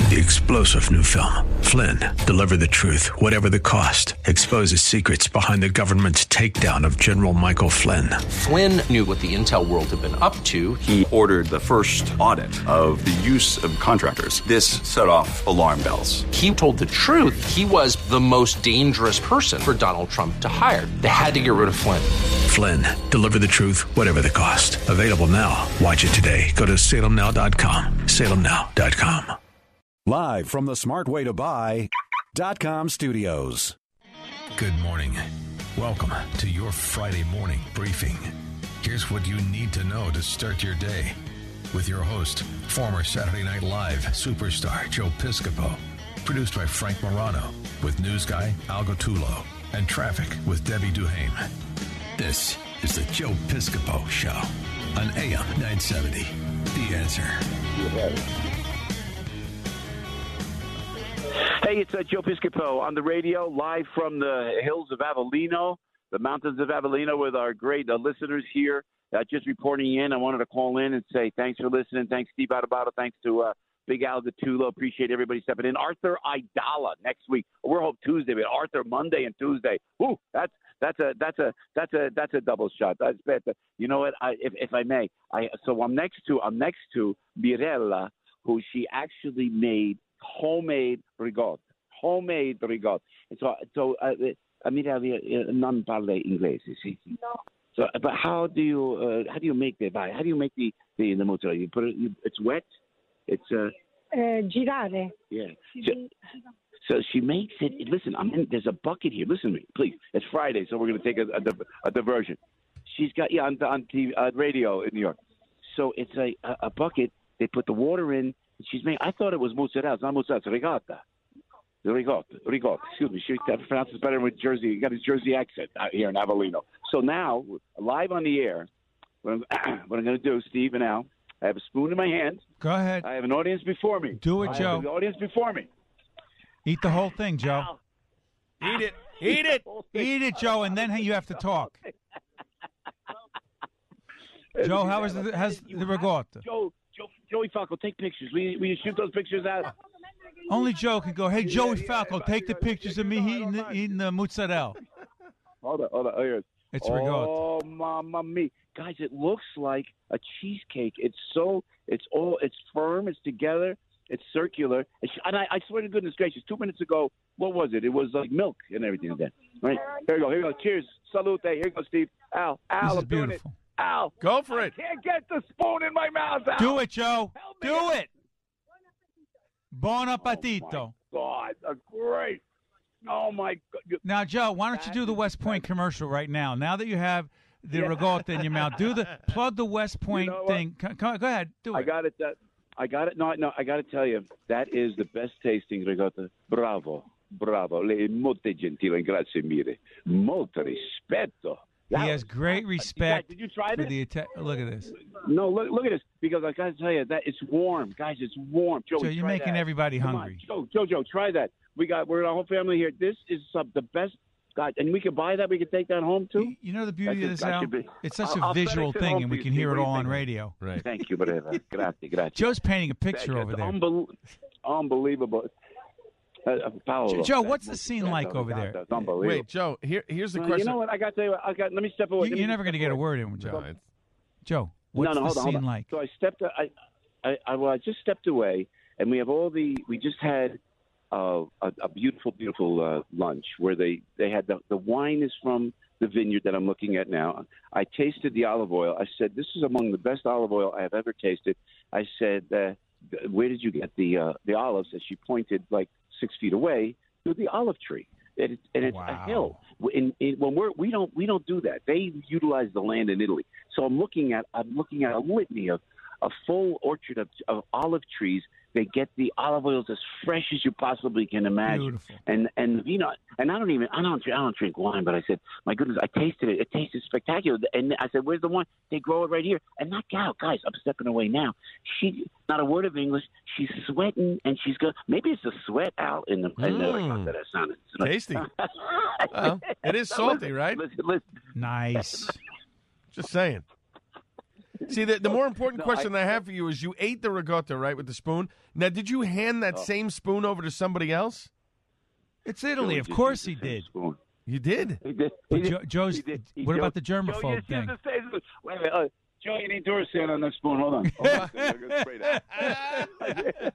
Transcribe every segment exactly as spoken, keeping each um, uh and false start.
The explosive new film, Flynn, deliver the truth, whatever the cost, exposes secrets behind the government's takedown of General Michael Flynn. Flynn knew what the intel world had been up to. He ordered the first audit of the use of contractors. This set off alarm bells. He told the truth. He was the most dangerous person for Donald Trump to hire. They had to get rid of Flynn. Flynn, deliver the truth, whatever the cost. Available now. Watch it today. Go to salem now dot com. salem now dot com. Live from the smart way to buy dot com studios. Good morning. Welcome to your Friday morning briefing. Here's what you need to know to start your day with your host, former Saturday Night Live superstar Joe Piscopo. Produced by Frank Morano with news guy Al Gottulo and traffic with Debbie Duhame. This is the Joe Piscopo Show on A M nine seventy. The Answer. Hey, it's uh, Joe Piscopo on the radio, live from the hills of Avellino, the mountains of Avellino, with our great uh, listeners here. Uh, just reporting in. I wanted to call in and say thanks for listening. Thanks, Steve Adubato. Thanks to uh, Big Al Gottulo. Appreciate everybody stepping in. Arthur Aidala next week. We're home Tuesday, but Arthur Monday and Tuesday. Ooh, that's that's a that's a that's a that's a double shot. That's bad. You know what? I, if if I may, I so I'm next to I'm next to Mirella, who she actually made homemade ricotta, homemade ricotta. And so, so uh, uh, Mirella uh, non parla inglese, sì? No. So, but how do you uh, how do you make the how do you make the the, the mozzarella? You put it. You, it's wet. It's uh. Uh, girare. Yeah. So, so she makes it. Listen, I'm in. There's a bucket here. Listen to me, please. It's Friday, so we're going to take a, a, a diversion. She's got yeah on on T V, uh, radio in New York. So it's a, a a bucket. They put the water in. She's made. I thought it was mozzarella. It's not mozzarella. It's ricotta. The ricotta. Ricotta. Excuse me. She pronounces better with Jersey. You got his Jersey accent out here in Avellino. So now, live on the air, what I'm, what I'm going to do, Steve and Al, I have a spoon in my hand. Go ahead. I have an audience before me. Do it, I Joe. have an audience before me. Eat the whole thing, Joe. Al. Eat it. Eat it. Eat it, Joe, and then you have to talk. Joe, how is the, how's the ricotta? Joe, Joe, Joey Falco, take pictures. Will you, will you shoot those pictures out? Only Joe can go, hey, Joey Falco, take the pictures of me eating the, eating the mozzarella. Hold on, hold on. Oh, here it is. It's ricotta. Oh, mamma mia. Guys, it looks like a cheesecake. It's so, it's all, it's firm, it's together, it's circular. It's, and I, I swear to goodness gracious, two minutes ago, what was it? It was like milk and everything like that. Right? Here we go, here we go. Cheers. Salute. Here you go, Steve. Al, Al, This is I'm doing it. beautiful. Al. Go for it. I can't get the spoon in my mouth, Al. Do it, Joe. Help me Do out. it. Bon appetito. Oh, my God. A great. Oh, my God. Now, Joe, why don't you do the West Point commercial right now? Now that you have the Yeah. ricotta in your mouth, do the plug the West Point You know what? thing. Come, come, go ahead, do it. I got it. That, I got it. No, no, I got to tell you, that is the best tasting ricotta. Bravo. Bravo. Lei è molto gentile, grazie mille. Molto rispetto. He That has was- great respect Did you try for this? the attack. Look at this. No, look, look at this. Because I got to tell you, that it's warm. Guys, it's warm. Joey, Joe, you're try making that. everybody Come hungry. On. Joe, Joe, Joe, try that. We got, we're our whole family here. This is some, the best. God, and we can buy that. We can take that home, too. You, you know the beauty of That's this, it. That Al? should be- It's such I'll- a I'll visual FedEx it thing, home and for we you, can Steve. hear What it do you all on think? radio. Right. Thank you, whatever. Grazie, grazie. Joe's painting a picture over there. Unbel- unbelievable. Uh, uh, Paolo. Joe, what's the scene like over there? That's unbelievable. Wait, Joe. Here, here's the Uh, question. you know what? I got to tell you what. I got. Let me step away. You, Let me you're never step going to get a away. word in, Joe. No, it's- Joe, what's no, no, the hold on, hold scene on. like? So I stepped. I, I, I, well, I just stepped away, and we have all the. We just had uh, a, a beautiful, beautiful uh, lunch where they they had the the wine is from the vineyard that I'm looking at now. I tasted the olive oil. I said, this is among the best olive oil I have ever tasted. I said, uh, where did you get the uh, the olives? And she pointed like six feet away to the olive tree. And, it, and it's Wow. a hill. In, in, when we're we don't we don't do that. They utilize the land in Italy. So I'm looking at I'm looking at a litany of a full orchard of, of olive trees. They get the olive oils as fresh as you possibly can imagine. Beautiful. And and you know, and I don't even I don't I don't drink wine, but I said, my goodness, I tasted it. It tasted spectacular. And I said, where's the wine? They grow it right here. And that gal, guys, I'm stepping away now. She not a word of English. She's sweating, and she's got maybe it's the sweat out in the. Mm. Mm. That sounded tasty. Well, it is salty, right? Listen, listen. Nice. Just saying. See, the, the more important No, question I- I, have for you is you ate the ricotta, right, with the spoon. Now, did you hand that Oh. same spoon over to somebody else? It's Italy. Joey Of just course used he the same did. spoon. You did? He did. But He did. Jo- Joe's. He did. He What Joe- about the Joe germaphobe used thing? to say, wait a minute. Uh, Joe, you need Duracell on that spoon. Hold on. Hold on. I'm gonna spray that.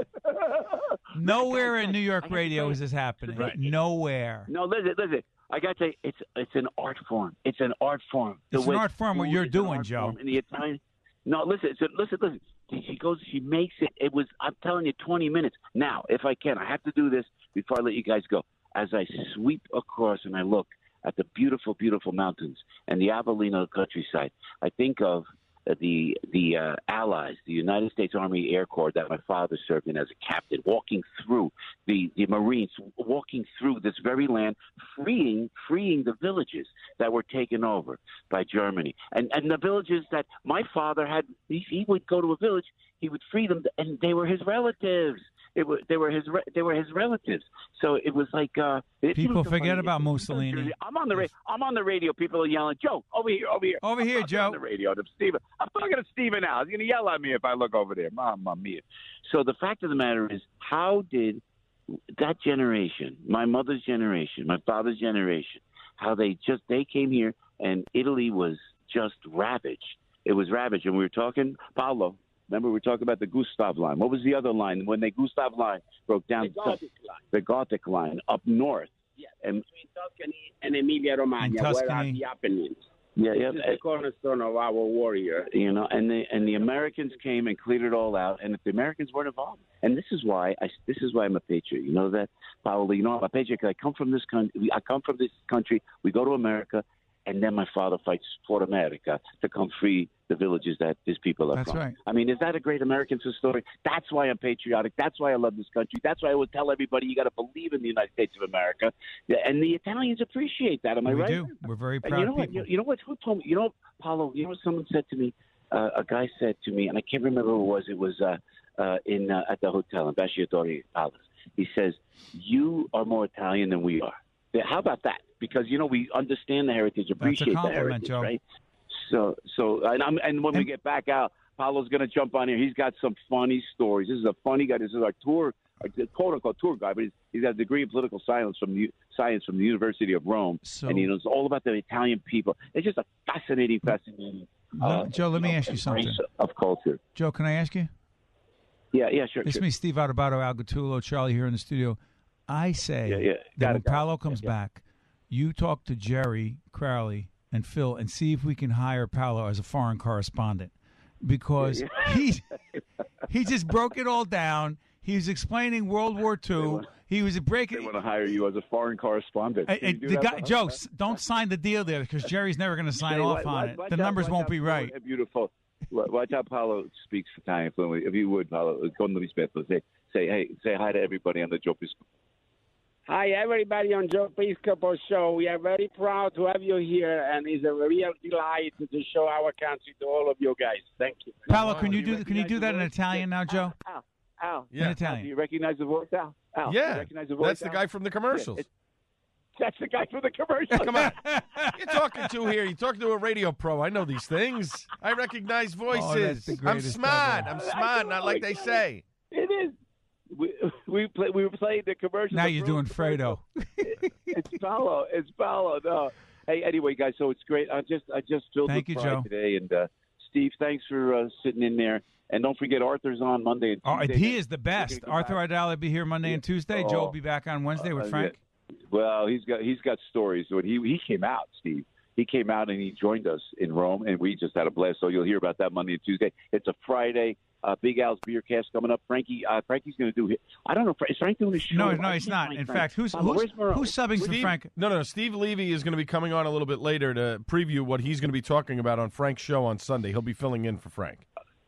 Nowhere in New I York have to radio say- is this happening. Right. Nowhere. No, listen, listen. I got to say, it's it's an art form. It's an art form. The It's an way art form what food you're is an doing, art Joe. form in the Italian. No, listen, so listen, listen. She goes, she makes it. It was, I'm telling you, twenty minutes. Now, if I can, I have to do this before I let you guys go. As I sweep across and I look at the beautiful, beautiful mountains and the Avellino countryside, I think of uh, the the uh, Allies, the United States Army Air Corps that my father served in as a captain, walking through the, the Marines, walking through this very land, freeing freeing the villages that were taken over by Germany, and and the villages that my father had. He, he would go to a village, he would free them, and they were his relatives. It was, they were his re- they were his relatives. So it was like uh, it, People it was so forget funny. about It- Mussolini. I'm on the ra- I'm on the radio. People are yelling, Joe, over here, over here, Over here, I'm talking Joe. On the radio to Steven. I'm talking to Steven now. He's going to yell at me if I look over there. Mamma mia. So the fact of the matter is, how did that generation, my mother's generation, my father's generation, how they just they came here and Italy was just ravaged. It was ravaged, and we were talking, Paolo. Remember, we were talking about the Gustav line. What was the other line when the Gustav line broke down? The Gothic line. The Gothic line up north. Yes, And between Tuscany and Emilia Romagna, In where are Tuscany. the Apennines. yeah, yeah. This is the cornerstone of our warrior. You know, and the and the Americans came and cleared it all out, and if the Americans weren't involved, and this is why I this is why I'm a patriot. You know that, Paolo. You know I'm a patriot because I come from this country. I come from this country. We go to America, and then my father fights for America to come free the villages that these people are That's from. right. I mean, is that a great American story? That's why I'm patriotic. That's why I love this country. That's why I would tell everybody you got to believe in the United States of America. Yeah, and the Italians appreciate that. Am I we right? do. We're very And proud you know what? people. You, you know what? Who told me? You know, Paulo. You know what someone said to me? Uh, a guy said to me, and I can't remember who it was. It was uh, uh, in uh, at the hotel in Ambasciatori Palace. He says, "You are more Italian than we are." Yeah, how about that? Because you know we understand the heritage, appreciate the compliment, heritage, Joe. right? So, so, and, I'm, and when we And- get back out, Paulo's going to jump on here. He's got some funny stories. This is a funny guy. This is our tour, our quote unquote tour guy, but he's, he's got a degree in political science from the science from the University of Rome, So- and he knows all about the Italian people. It's just a fascinating, fascinating. Uh, Let- Joe, let me know, ask you something. embrace Of culture. Joe, can I ask you? Yeah, yeah, sure. It's sure. me, Steve Adubato, Al Gattulo, Charlie here in the studio. I say Yeah, yeah. that Got when it, got it. Paolo comes Yeah, yeah. back, you talk to Jerry Crowley and Phil and see if we can hire Paolo as a foreign correspondent because he he just broke it all down. He was explaining World War Two. He was They breaking. want to hire you as a foreign correspondent. Hey, Can hey, you do the that guy, for us? Joe, s- don't sign the deal there because Jerry's never going to sign Hey, off watch- on watch- it. watch The out- numbers watch won't out be for right. a Beautiful. Watch out, Paolo speaks Italian fluently. If you would, Paolo, con rispetto, say, say, hey, say hi to everybody on the Joe Piscopo. Hi, everybody on Joe Piscopo Show. We are very proud to have you here, and it's a real delight to show our country to all of you guys. Thank you. Paolo, can Do you you do can you recognize do the that in voice? Italian now, Joe? Al, Al, Yeah. In Al, Italian. do you recognize the voice, Al? Al, do you Yeah, recognize the voice, that's the Al? guy from the commercials. Yeah, That's the guy from the commercial. Come on. You're talking to here. You're talking to a radio pro. I know these things. I recognize voices. the I'm greatest smart. ever. I'm smart, not like they say. It is. We we play, we were playing the commercial. Now the you're Bruin doing commercial. Fredo. It's Paolo. It's Paolo. No. Hey, anyway, guys. So it's great. I just I just filled Thank with you, pride Joe. today. And uh, Steve, thanks for uh, sitting in there. And don't forget, Arthur's on Monday and Oh, Tuesday. he is the We're best. gonna come Arthur back. Idal will be here Monday and Tuesday. Joe will be back on Wednesday with Uh, Frank. yeah. Well, he's got he's got stories. When he he came out, Steve. He came out and he joined us in Rome, and we just had a blast. So you'll hear about that Monday and Tuesday. It's a Friday. Uh, Big Al's Beer Cast coming up. Frankie, uh, Frankie's going to do. I don't know. Is Frank doing a show? No, I no, he's can't not. find In Frank. fact, who's Paolo, who's, where's Moreau? who's subbing for Steve, Frank? No, no. Steve Levy is going to be coming on a little bit later to preview what he's going to be talking about on Frank's show on Sunday. He'll be filling in for Frank.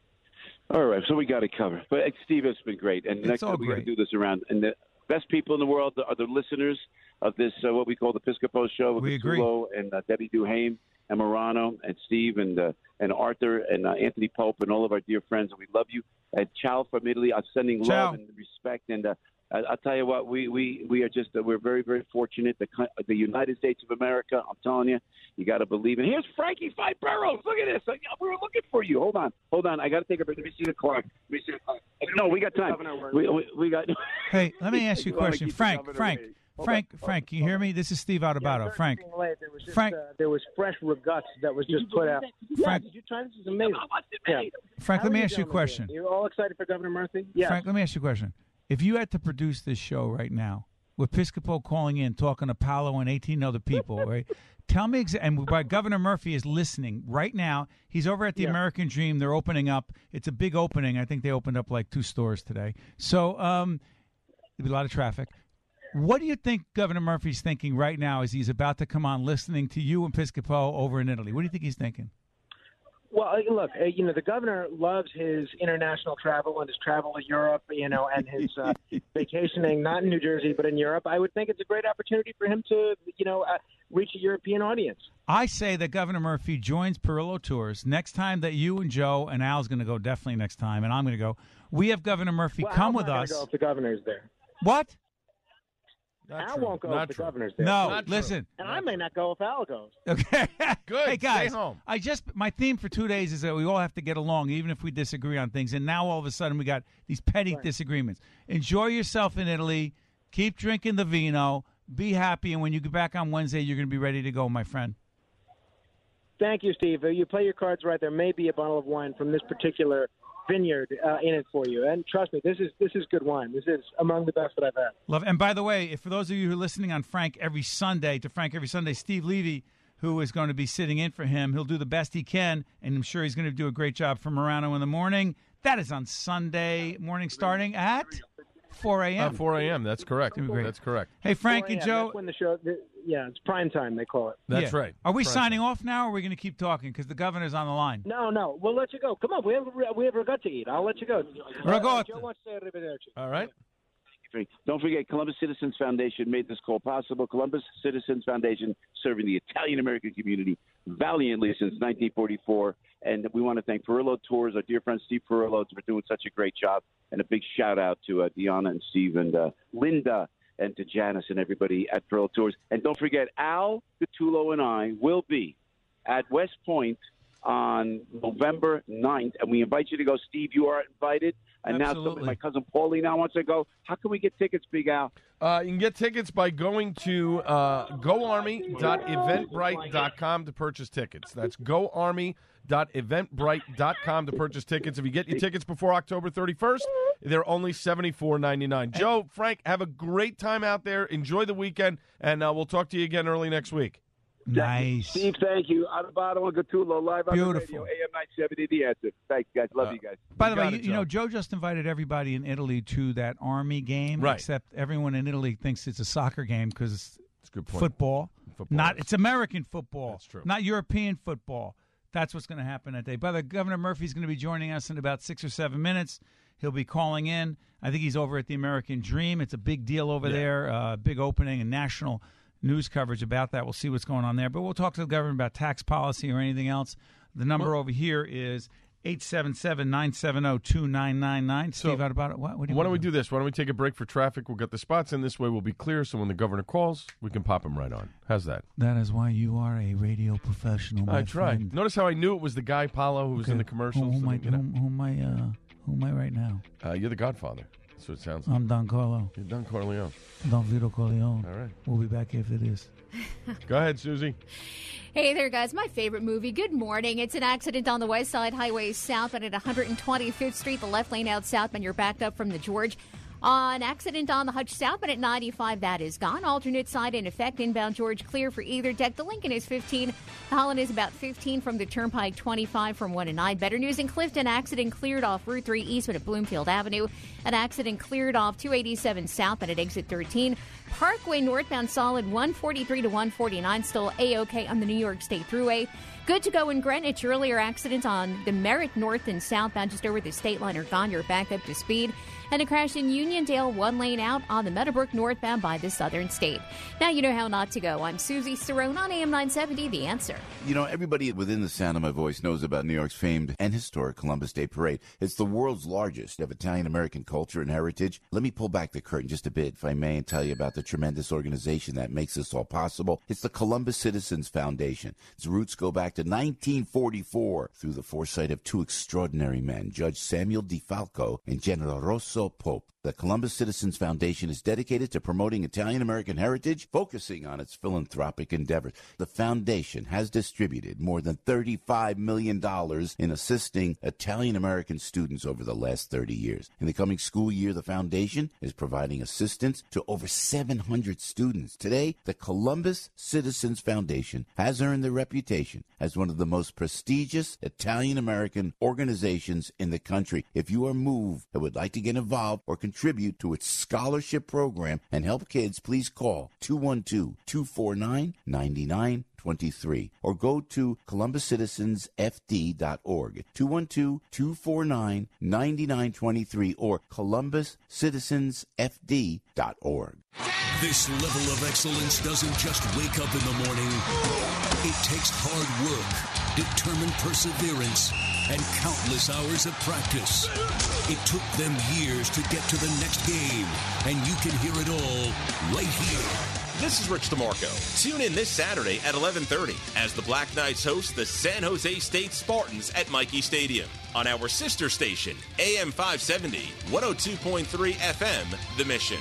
All right, so we got it covered. But uh, Steve, it's been great, and It's next all time we got to great. do this around. And the best people in the world are the listeners of this, uh, what we call the Piscopo Show. With We agree. Gattulo and uh, Debbie Duhame and Morano and Steve and uh, and Arthur and uh, Anthony Pope and all of our dear friends. And we love you. And ciao from Italy. I'm sending Ciao. love and respect. And uh, I, I'll tell you what, we, we, we are just uh, we're very very fortunate. The the United States of America. I'm telling you, you got to believe in. Here's Frankie Five Burrows. Look at this. We were looking for you. Hold on, hold on. I got to take a break. Let me see the clock. Let me see the clock. No, we got time. We, we, we got. Hey, let me ask you a question, Frank. Frank. Frank, on, Frank, can you hear me? This is Steve Adubato. Yeah, Frank, late. There was just, Frank, uh, there was fresh reguts that was just put out. Frank, yeah, did you try this? Is amazing. Yeah. Frank, How let me are ask you a question. You're all excited for Governor Murphy? Yeah. Frank, let me ask you a question. If you had to produce this show right now, with Piscopo calling in, talking to Paolo and eighteen other people, right? Tell me, exa- and by Governor Murphy is listening right now. He's over at the Yeah. American Dream. They're opening up. It's a big opening. I think they opened up like two stores today. So um, there'll be a lot of traffic. What do you think Governor Murphy's thinking right now as he's about to come on listening to you and Piscopo over in Italy? What do you think he's thinking? Well, uh, look, uh, you know, the governor loves his international travel and his travel to Europe, you know, and his uh, vacationing, not in New Jersey, but in Europe. I would think it's a great opportunity for him to, you know, uh, reach a European audience. I say that Governor Murphy joins Perillo Tours next time that you and Joe and Al's going to go, definitely next time, and I'm going to go. We have Governor Murphy Well, come Al's with not us. gonna go if the governor's there. What? Not Al true. won't go Not if the true. governor's there. No, Not true. listen. And I may not go if Al goes. Okay. Good. Hey, guys. Stay home. I just my theme for two days is that we all have to get along, even if we disagree on things. And now all of a sudden we got these petty Right. disagreements. Enjoy yourself in Italy. Keep drinking the vino. Be happy. And when you get back on Wednesday, you're going to be ready to go, my friend. Thank you, Steve. Uh, You play your cards right. There may be a bottle of wine from this particular vineyard uh, in it for you. And trust me, this is this is good wine. This is among the best that I've had. Love. And by the way, if for those of you who are listening on Frank every Sunday, to Frank every Sunday, Steve Levy, who is going to be sitting in for him, he'll do the best he can, and I'm sure he's going to do a great job for Morano in the morning. That is on Sunday morning starting at four a.m. Uh, four a.m. That's correct. Great. That's correct. Hey, Frank four a.m., and Joe. That's when the show, the, yeah, it's prime time, they call it. That's Yeah. right. Are we Prime signing time. off now, or are we going to keep talking? Because the governor's on the line. No, no, we'll let you go. Come on, we have we have regatta to eat. I'll let you go. Regatta. Uh, Joe wants to say arrivederci. All right. Don't forget, Columbus Citizens Foundation made this call possible. Columbus Citizens Foundation serving the Italian-American community valiantly since nineteen forty-four. And we want to thank Perillo Tours, our dear friend Steve Perillo, for doing such a great job. And a big shout-out to uh, Deanna and Steve and uh, Linda and to Janice and everybody at Perillo Tours. And don't forget, Al Gattulo and I will be at West Point on November ninth, and we invite you to go. Steve, you are invited. And now Absolutely. somebody, my cousin Paulie now wants to go. How can we get tickets, Big Al? Uh, you can get tickets by going to uh, go army dot eventbrite dot com to purchase tickets. That's go army dot eventbrite dot com to purchase tickets. If you get your tickets before October thirty-first, they're only seventy-four ninety-nine. Joe, Frank, have a great time out there. Enjoy the weekend, and uh, we'll talk to you again early next week. Nice. Steve, thank you. Adubato and Gattulo live on Beautiful. the radio, A M nine seventy, The Answer. Thanks, guys. Love Uh, you guys. By the You way, got you, it, you know, Joe. Joe just invited everybody in Italy to that Army game, Right. except everyone in Italy thinks it's a soccer game because it's That's a good point. football. Football Not is- it's American football. That's true. Not European football. That's what's going to happen that day. By the way, Governor Murphy's going to be joining us in about six or seven minutes. He'll be calling in. I think he's over at the American Dream. It's a big deal over Yeah. there, uh, big opening and national news coverage about that. We'll see what's going on there. But we'll talk to the governor about tax policy or anything else. The number over here is eight seven seven, nine seven zero, two nine nine nine. So, Steve, out about it. What, what do you Why want don't we to do this? Why don't we take a break for traffic? We'll get the spots in. This way we'll be clear, so when the governor calls, we can pop him right on. How's that? That is why you are a radio professional, my I tried. friend. Notice how I knew it was the guy, Paulo, who was in the commercials? Who, who, am I, You know? who, who am I, uh, who am I right now? Uh, you're the Godfather. That's what it sounds like. I'm Don Carlo. You're Don Corleone. Don Vito Corleone. All right. We'll be back after this. Go ahead, Susie. Hey there, guys. My favorite movie. Good morning. It's an accident on the West Side Highway southbound at one hundred twenty-fifth Street. The left lane out southbound. You're backed up from the George. An accident on the Hutch southbound at ninety-five. That is gone. Alternate side in effect. Inbound George clear for either deck. The Lincoln is fifteen. The Holland is about fifteen from the Turnpike. twenty-five from one and nine. Better news in Clifton. Accident cleared off Route three eastbound at Bloomfield Avenue. An accident cleared off two eighty-seven southbound at exit thirteen. Parkway northbound solid one forty-three to one forty-nine. Still A-OK on the New York State Thruway. Good to go in Greenwich. Earlier accidents on the Merritt north and southbound just over the state line are gone. You're back up to speed. And a crash in Uniondale, one lane out on the Meadowbrook northbound by the Southern State. Now you know how not to go. I'm Susie Cerrone on A M nine seventy, The Answer. You know, everybody within the sound of my voice knows about New York's famed and historic Columbus Day Parade. It's the world's largest of Italian-American culture and heritage. Let me pull back the curtain just a bit, if I may, and tell you about the tremendous organization that makes this all possible. It's the Columbus Citizens Foundation. Its roots go back to nineteen forty-four through the foresight of two extraordinary men, Judge Samuel DeFalco and General Rosso Pope. The Columbus Citizens Foundation is dedicated to promoting Italian-American heritage, focusing on its philanthropic endeavors. The foundation has distributed more than thirty-five million dollars in assisting Italian-American students over the last thirty years. In the coming school year, the foundation is providing assistance to over seven hundred students. Today, the Columbus Citizens Foundation has earned the reputation as one of the most prestigious Italian-American organizations in the country. If you are moved and would like to get involved or contribute to its scholarship program and help kids, please call two one two, two four nine, nine nine two three or go to columbus citizens f d dot org, two one two, two four nine, nine nine two three or columbus citizens f d dot org. This level of excellence doesn't just wake up in the morning. It takes hard work, determined perseverance, and countless hours of practice. It took them years to get to the next game, and you can hear it all right here. This is Rich DeMarco. Tune in this Saturday at eleven thirty as the Black Knights host the San Jose State Spartans at Michie Stadium on our sister station, A M five seventy, one oh two point three F M, The Mission.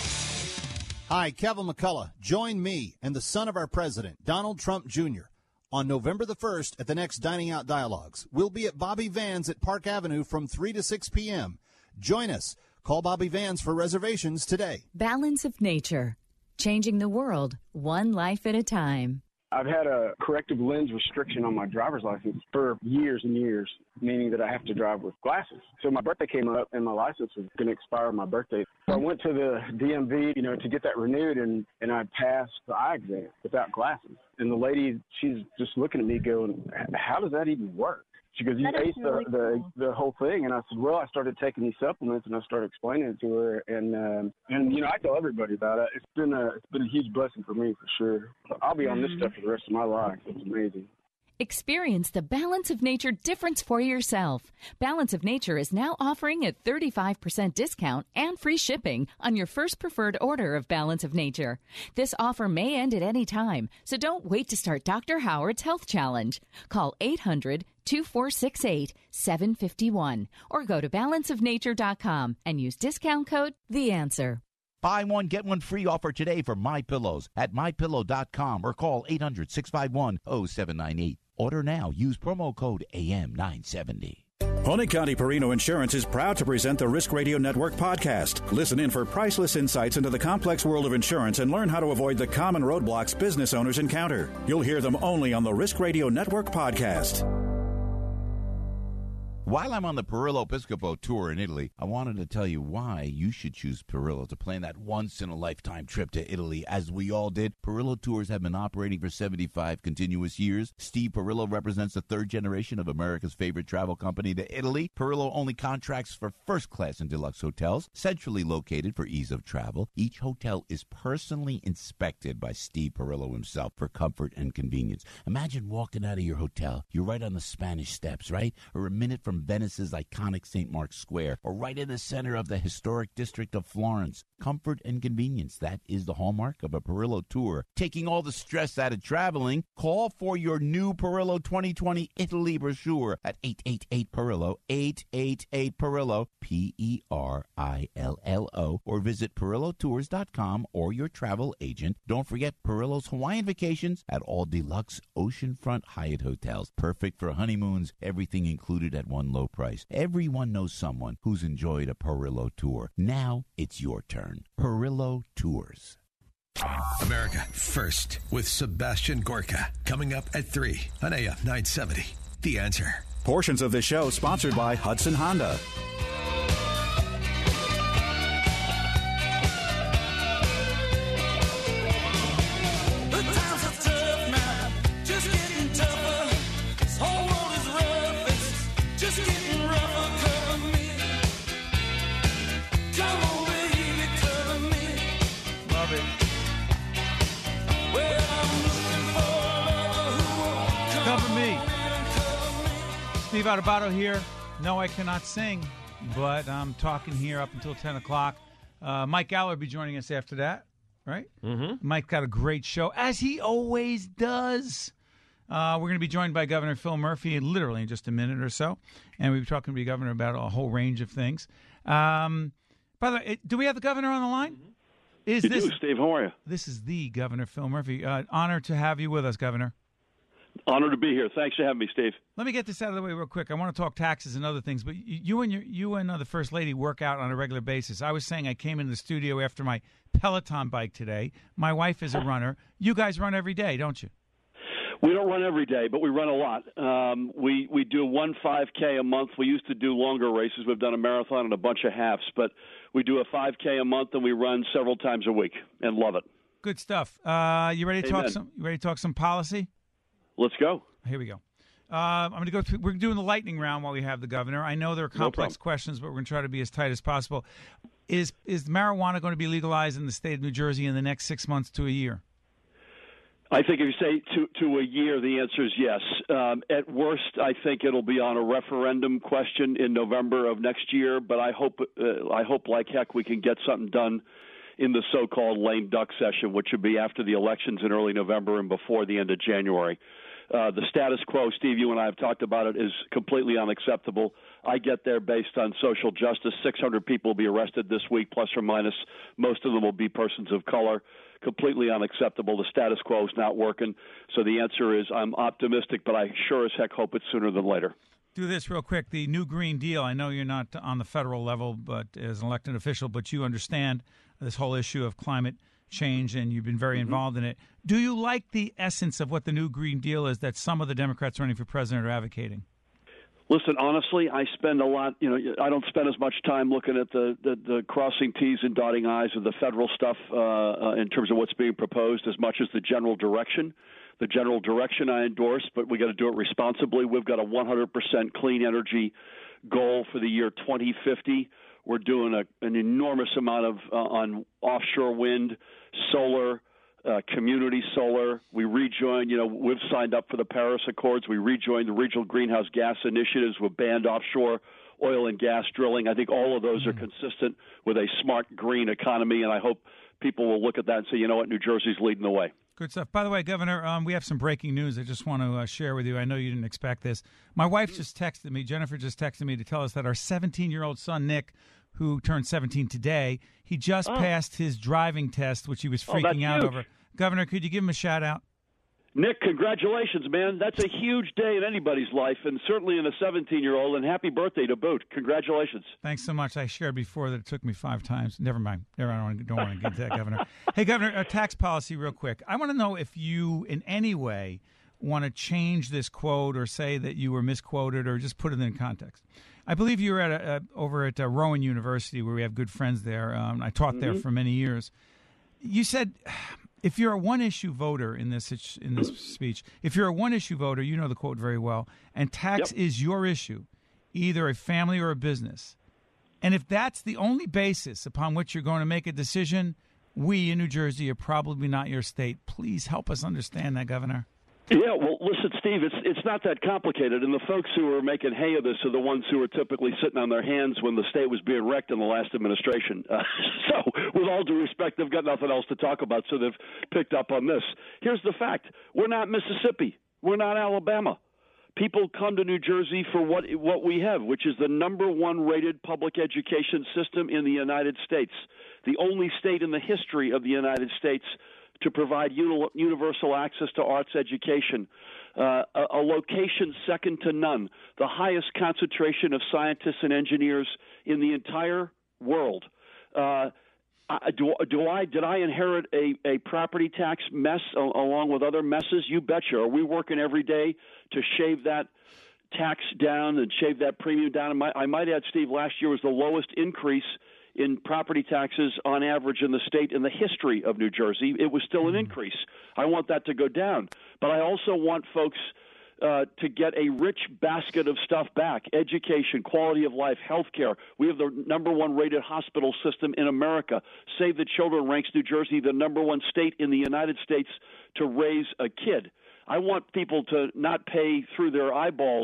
Hi, Kevin McCullough. Join me and the son of our president, Donald Trump Junior, on November the first at the next Dining Out Dialogues. We'll be at Bobby Vans at Park Avenue from three to six p.m. Join us. Call Bobby Vans for reservations today. Balance of Nature. Changing the world, one life at a time. I've had a corrective lens restriction on my driver's license for years and years, meaning that I have to drive with glasses. So my birthday came up and my license was going to expire on my birthday. So I went to the D M V, you know, to get that renewed, and, and I passed the eye exam without glasses. And the lady, she's just looking at me going, how does that even work? She goes, you aced really the, cool. the the whole thing. And I said, well, I started taking these supplements, and I started explaining it to her. And, um, and you know, I tell everybody about it. It's been a, it's been a huge blessing for me, for sure. I'll be on this stuff for the rest of my life. It's amazing. Experience the Balance of Nature difference for yourself. Balance of Nature is now offering a thirty-five percent discount and free shipping on your first preferred order of Balance of Nature. This offer may end at any time, so don't wait to start Doctor Howard's Health Challenge. Call eight hundred, two four six eight, seven five one or go to balance of nature dot com and use discount code The Answer. Buy one, get one free offer today for MyPillows at my pillow dot com or call eight hundred, six five one, oh seven nine eight. Order now. Use promo code A M nine seventy. Pony County Perino Insurance is proud to present the Risk Radio Network podcast. Listen in for priceless insights into the complex world of insurance and learn how to avoid the common roadblocks business owners encounter. You'll hear them only on the Risk Radio Network podcast. While I'm on the Perillo Episcopo tour in Italy, I wanted to tell you why you should choose Perillo to plan that once-in-a-lifetime trip to Italy, as we all did. Perillo Tours have been operating for seventy-five continuous years. Steve Perillo represents the third generation of America's favorite travel company to Italy. Perillo only contracts for first-class and deluxe hotels, centrally located for ease of travel. Each hotel is personally inspected by Steve Perillo himself for comfort and convenience. Imagine walking out of your hotel. You're right on the Spanish Steps, right? Or a minute from Venice's iconic Saint Mark's Square, or right in the center of the historic district of Florence. Comfort and convenience, that is the hallmark of a Perillo tour. Taking all the stress out of traveling, call for your new Perillo twenty twenty Italy brochure at eight eight eight Perillo, eight eight eight Perillo, P E R I L L O, or visit Perillo Tours dot com or your travel agent. Don't forget Perillo's Hawaiian vacations at all deluxe oceanfront Hyatt hotels. Perfect for honeymoons, everything included at one low price. Everyone knows someone who's enjoyed a Perillo tour. Now it's your turn. Perillo Tours. America First with Sebastian Gorka. Coming up at three on A M nine seventy. The Answer. Portions of this show sponsored by Hudson Honda. Steve Adubato here. No, I cannot sing, but I'm talking here up until ten o'clock. Uh, Mike Galler will be joining us after that, right? Mm-hmm. Mike got a great show, as he always does. Uh, we're going to be joined by Governor Phil Murphy literally in just a minute or so, and we'll be talking to the governor about a whole range of things. Um, by the way, it, do we have the governor on the line? Mm-hmm. Is you this do, Steve. How are you? This is the Governor Phil Murphy. Uh, honor to have you with us, Governor. Honored to be here. Thanks for having me, Steve. Let me get this out of the way real quick. I want to talk taxes and other things, but you and your, you and uh, the First Lady work out on a regular basis. I was saying I came into the studio after my Peloton bike today. My wife is a runner. You guys run every day, don't you? We don't run every day, but we run a lot. Um, we we do one five K a month. We used to do longer races. We've done a marathon and a bunch of halves, but we do a five K a month, and we run several times a week and love it. Good stuff. Uh, you ready to Amen. talk some? You ready to talk some policy? Let's go. Here we go. Uh, I'm going to go through. We're doing the lightning round while we have the governor. I know there are complex No questions, but we're going to try to be as tight as possible. Is is marijuana going to be legalized in the state of New Jersey in the next six months to a year? I think if you say to to a year, the answer is yes. Um, at worst, I think it'll be on a referendum question in November of next year. But I hope uh, I hope like heck we can get something done in the so-called lame duck session, which would be after the elections in early November and before the end of January. Uh, the status quo, Steve, you and I have talked about it, is completely unacceptable. I get there based on social justice. six hundred people will be arrested this week, plus or minus. Most of them will be persons of color. Completely unacceptable. The status quo is not working. So the answer is I'm optimistic, but I sure as heck hope it's sooner than later. Do this real quick. The new Green Deal, I know you're not on the federal level, but as an elected official, but you understand this whole issue of climate change, and you've been very Mm-hmm. involved in it. Do you like the essence of what the new Green Deal is that some of the Democrats running for president are advocating? Listen, honestly, I spend a lot, you know, I don't spend as much time looking at the, the, the crossing T's and dotting I's of the federal stuff uh, uh, in terms of what's being proposed as much as the general direction. The general direction I endorse, but we got to do it responsibly. We've got a one hundred percent clean energy goal for the year twenty fifty. We're doing a, an enormous amount of uh, on offshore wind, solar, Uh, community solar. We rejoined, you know, we've signed up for the Paris Accords. We rejoined the regional greenhouse gas initiatives. We've banned offshore oil and gas drilling. I think all of those are consistent with a smart green economy, and I hope people will look at that and say, you know what, New Jersey's leading the way. Good stuff. By the way, Governor, um, we have some breaking news I just want to uh, share with you. I know you didn't expect this. My wife just texted me, Jennifer just texted me to tell us that our seventeen-year-old son, Nick, who turned seventeen today, he just Oh. passed his driving test, which he was Oh, that's freaking out huge. over. Governor, could you give him a shout-out? Nick, congratulations, man. That's a huge day in anybody's life, and certainly in a seventeen-year-old, and happy birthday to boot. Congratulations. Thanks so much. I shared before that it took me five times. Never mind. Never, I don't want to, don't want to get to that, Governor. Hey, Governor, uh, tax policy real quick. I want to know if you in any way want to change this quote or say that you were misquoted or just put it in context. I believe you were at a, a, over at uh, Rowan University, where we have good friends there. Um, I taught there Mhm. for many years. You said if you're a one-issue voter in this in this speech, if you're a one-issue voter, you know the quote very well, and tax Yep. is your issue, either a family or a business. And if that's the only basis upon which you're going to make a decision, we in New Jersey are probably not your state. Please help us understand that, Governor. Yeah, well, listen, Steve, it's it's not that complicated, and the folks who are making hay of this are the ones who are typically sitting on their hands when the state was being wrecked in the last administration. Uh, so, with all due respect, they've got nothing else to talk about, so they've picked up on this. Here's the fact. We're not Mississippi. We're not Alabama. People come to New Jersey for what what we have, which is the number one rated public education system in the United States, the only state in the history of the United States to provide uni- universal access to arts education, uh, a, a location second to none, the highest concentration of scientists and engineers in the entire world. Uh, I, do, do I did I inherit a, a property tax mess a, along with other messes? You betcha. Are we working every day to shave that tax down and shave that premium down? And my, I might add, Steve, last year was the lowest increase in property taxes on average in the state in the history of New Jersey. It was still an increase. I want that to go down. But I also want folks uh, to get a rich basket of stuff back: education, quality of life, health care. We have the number one rated hospital system in America. Save the Children ranks New Jersey the number one state in the United States to raise a kid. I want people to not pay through their eyeballs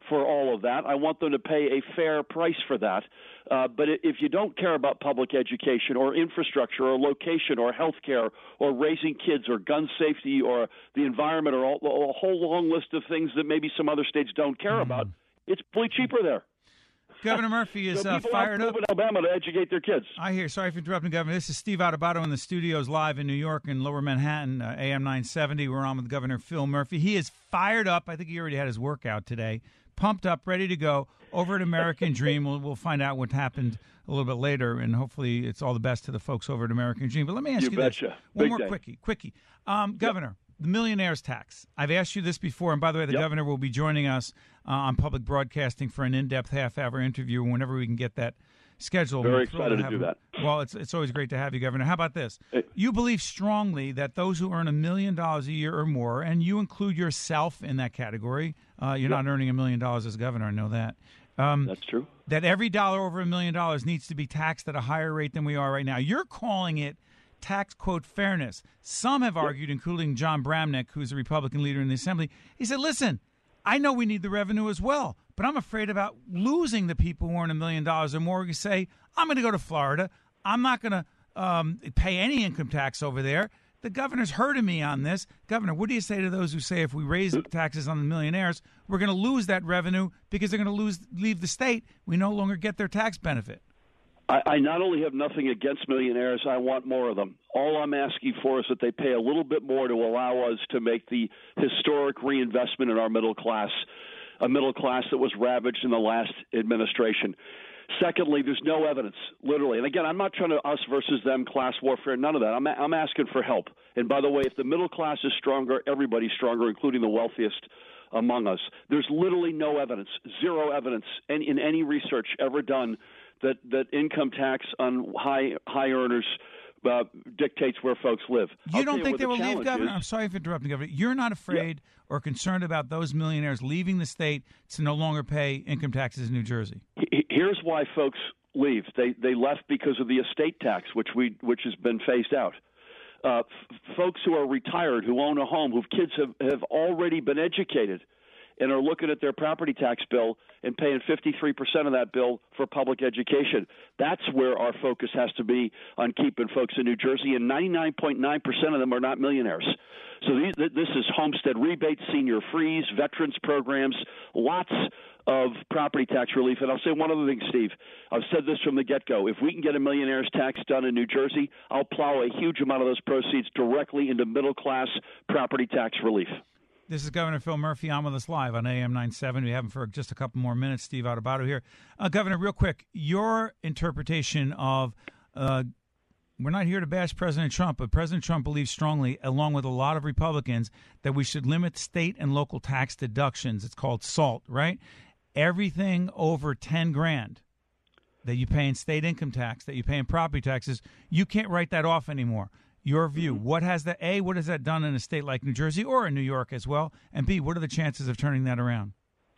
for all of that. I want them to pay a fair price for that. Uh, but if you don't care about public education or infrastructure or location or health care or raising kids or gun safety or the environment or all, a whole long list of things that maybe some other states don't care mm. about, it's way cheaper there. Governor Murphy is so uh, fired up. in Alabama to educate their kids. I hear. Sorry for interrupting, Governor. This is Steve Adubato in the studios live in New York in Lower Manhattan, uh, A M nine seventy. We're on with Governor Phil Murphy. He is fired up. I think he already had his workout today. Pumped up, ready to go over at American Dream. We'll, we'll find out what happened a little bit later, and hopefully it's all the best to the folks over at American Dream. But let me ask you, you this. Betcha. One Big more day. quickie. Quickie. Um, Governor. Yep. The millionaire's tax. I've asked you this before, and by the way, the yep. governor will be joining us uh, on public broadcasting for an in-depth half-hour interview whenever we can get that scheduled. Very We're excited to, to do him. that. Well, it's it's always great to have you, Governor. How about this? Hey. You believe strongly that those who earn a million dollars a year or more, and you include yourself in that category, uh, you're yep. not earning a million dollars as governor, I know that. Um, That's true. That every dollar over a million dollars needs to be taxed at a higher rate than we are right now. You're calling it tax, quote, fairness. Some have argued, including John Bramnick, who's a Republican leader in the Assembly. He said, listen, I know we need the revenue as well, but I'm afraid about losing the people who earn a million dollars or more. You say, I'm going to go to Florida. I'm not going to um, pay any income tax over there. The governor's hurting me on this. Governor, what do you say to those who say if we raise taxes on the millionaires, we're going to lose that revenue because they're going to lose leave the state? We no longer get their tax benefit. I, I not only have nothing against millionaires, I want more of them. All I'm asking for is that they pay a little bit more to allow us to make the historic reinvestment in our middle class, a middle class that was ravaged in the last administration. Secondly, there's no evidence, literally. And again, I'm not trying to us versus them, class warfare, none of that. I'm, I'm asking for help. And by the way, if the middle class is stronger, everybody's stronger, including the wealthiest among us. There's literally no evidence, zero evidence in, in any research ever done that, that income tax on high high earners uh, dictates where folks live. You I'll don't think the they will leave, Governor? Is. I'm sorry for interrupting, Governor. You're not afraid yeah. or concerned about those millionaires leaving the state to no longer pay income taxes in New Jersey? Here's why folks leave. They they left because of the estate tax, which we which has been phased out. Uh, f- folks who are retired, who own a home, whose kids have, have already been educated and are looking at their property tax bill and paying fifty-three percent of that bill for public education. That's where our focus has to be on keeping folks in New Jersey, and ninety-nine point nine percent of them are not millionaires. So these, this is homestead rebates, senior freeze, veterans programs, lots of property tax relief. And I'll say one other thing, Steve. I've said this from the get-go. If we can get a millionaire's tax done in New Jersey, I'll plow a huge amount of those proceeds directly into middle-class property tax relief. This is Governor Phil Murphy on with us live on A M nine seventy. We have him for just a couple more minutes. Steve Adubato here. Uh, Governor, real quick, your interpretation of uh, we're not here to bash President Trump, but President Trump believes strongly, along with a lot of Republicans, that we should limit state and local tax deductions. It's called SALT, right? Everything over ten grand that you pay in state income tax, that you pay in property taxes, you can't write that off anymore. Your view, what has the A, what has that done in a state like New Jersey or in New York as well? And B, what are the chances of turning that around?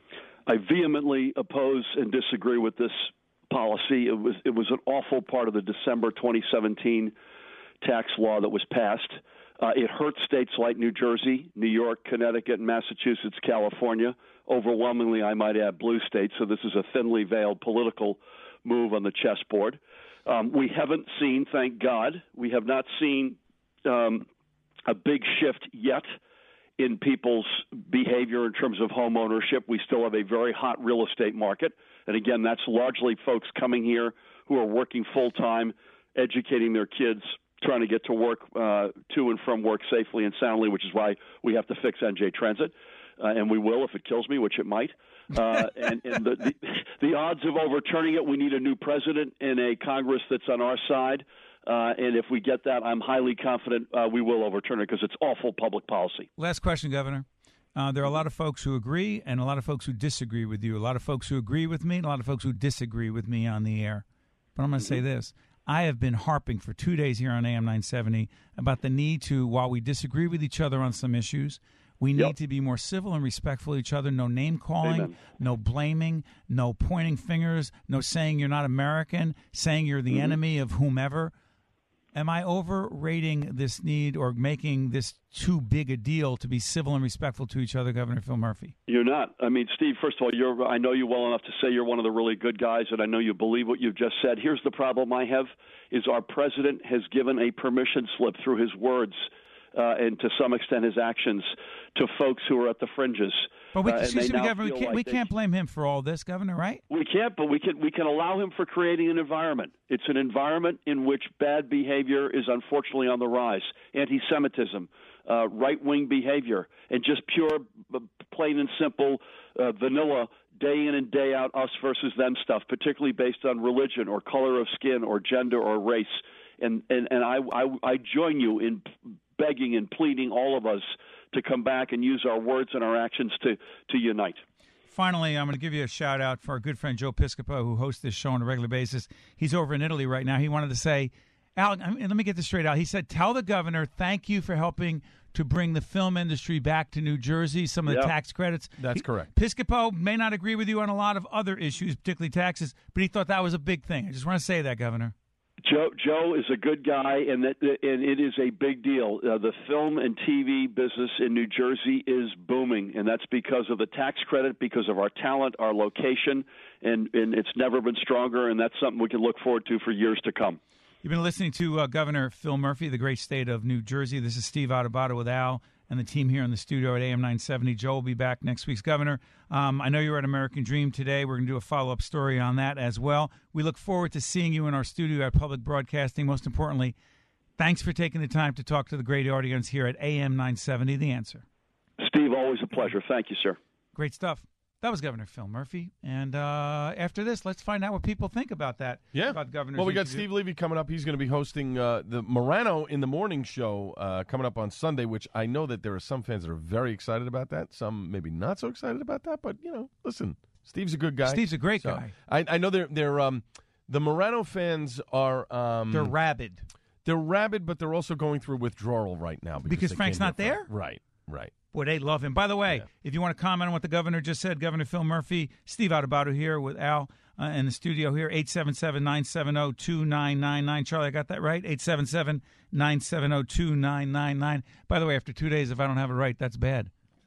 I vehemently oppose and disagree with this policy. It was it was an awful part of the December twenty seventeen tax law that was passed. Uh, it hurt states like New Jersey, New York, Connecticut, Massachusetts, California. Overwhelmingly, I might add, blue states. So this is a thinly veiled political move on the chessboard. Um, we haven't seen, thank God, we have not seen um, a big shift yet in people's behavior in terms of home ownership. We still have a very hot real estate market. And again, that's largely folks coming here who are working full-time, educating their kids, trying to get to work, uh, to and from work safely and soundly, which is why we have to fix N J Transit. Uh, and we will if it kills me, which it might. Uh, and and the, the, the odds of overturning it, we need a new president and a Congress that's on our side. Uh, and if we get that, I'm highly confident uh, we will overturn it because it's awful public policy. Last question, Governor. Uh, there are a lot of folks who agree and a lot of folks who disagree with you. A lot of folks who agree with me and a lot of folks who disagree with me on the air. But I'm going to say this. I have been harping for two days here on A M nine seventy about the need to, while we disagree with each other on some issues, we need yep. to be more civil and respectful of each other. No name-calling, Amen. No blaming, no pointing fingers, no saying you're not American, saying you're the mm-hmm. enemy of whomever. Am I overrating this need or making this too big a deal to be civil and respectful to each other, Governor Phil Murphy? You're not. I mean, Steve, first of all, you're, I know you well enough to say you're one of the really good guys, and I know you believe what you've just said. Here's the problem I have, is our president has given a permission slip through his words uh, and to some extent his actions to folks who are at the fringes. But we, uh, excuse me, Governor, we can't, like we they, can't blame him for all this, Governor, right? We can't, but we can we can allow him for creating an environment. It's an environment in which bad behavior is unfortunately on the rise. Anti-Semitism, uh, right-wing behavior, and just pure, plain and simple, uh, vanilla, day in and day out, us versus them stuff, particularly based on religion or color of skin or gender or race. And and, and I, I, I join you in begging and pleading all of us to come back and use our words and our actions to, to unite. Finally, I'm going to give you a shout-out for our good friend Joe Piscopo, who hosts this show on a regular basis. He's over in Italy right now. He wanted to say, Al, I mean, let me get this straight out. He said, tell the governor, thank you for helping to bring the film industry back to New Jersey, some of the Yep. tax credits. That's He- correct. Piscopo may not agree with you on a lot of other issues, particularly taxes, but he thought that was a big thing. I just want to say that, Governor. Joe Joe is a good guy, and that and it is a big deal. Uh, the film and T V business in New Jersey is booming, and that's because of the tax credit, because of our talent, our location, and, and it's never been stronger, and that's something we can look forward to for years to come. You've been listening to uh, Governor Phil Murphy, the great state of New Jersey. This is Steve Adubato with Al and the team here in the studio at A M nine seventy. Joe will be back next week's Governor. Um, I know you were at American Dream today. We're going to do a follow-up story on that as well. We look forward to seeing you in our studio at Public Broadcasting. Most importantly, thanks for taking the time to talk to the great audience here at A M nine seventy, The Answer. Steve, always a pleasure. Thank you, sir. Great stuff. That was Governor Phil Murphy. And uh, after this, let's find out what people think about that. Yeah. About Governor's Well, we got interview. Steve Levy coming up. He's going to be hosting uh, the Morano in the Morning show uh, coming up on Sunday, which I know that there are some fans that are very excited about that. Some maybe not so excited about that. But, you know, listen, Steve's a good guy. Steve's a great So, guy. I, I know they're, they're um, the Morano fans are... Um, They're rabid. They're rabid, but they're also going through withdrawal right now. Because, Because they Frank's can't not hear there? Frank. Right, right. Boy, they love him. By the way, if you want to comment on what the governor just said, Governor Phil Murphy, Steve Adubato here with Al uh, in the studio here, eight seven seven, nine seven zero, two nine nine nine. Charlie, I got that right? eight seven seven, nine seven zero, two nine nine nine. By the way, after two days, if I don't have it right, that's bad.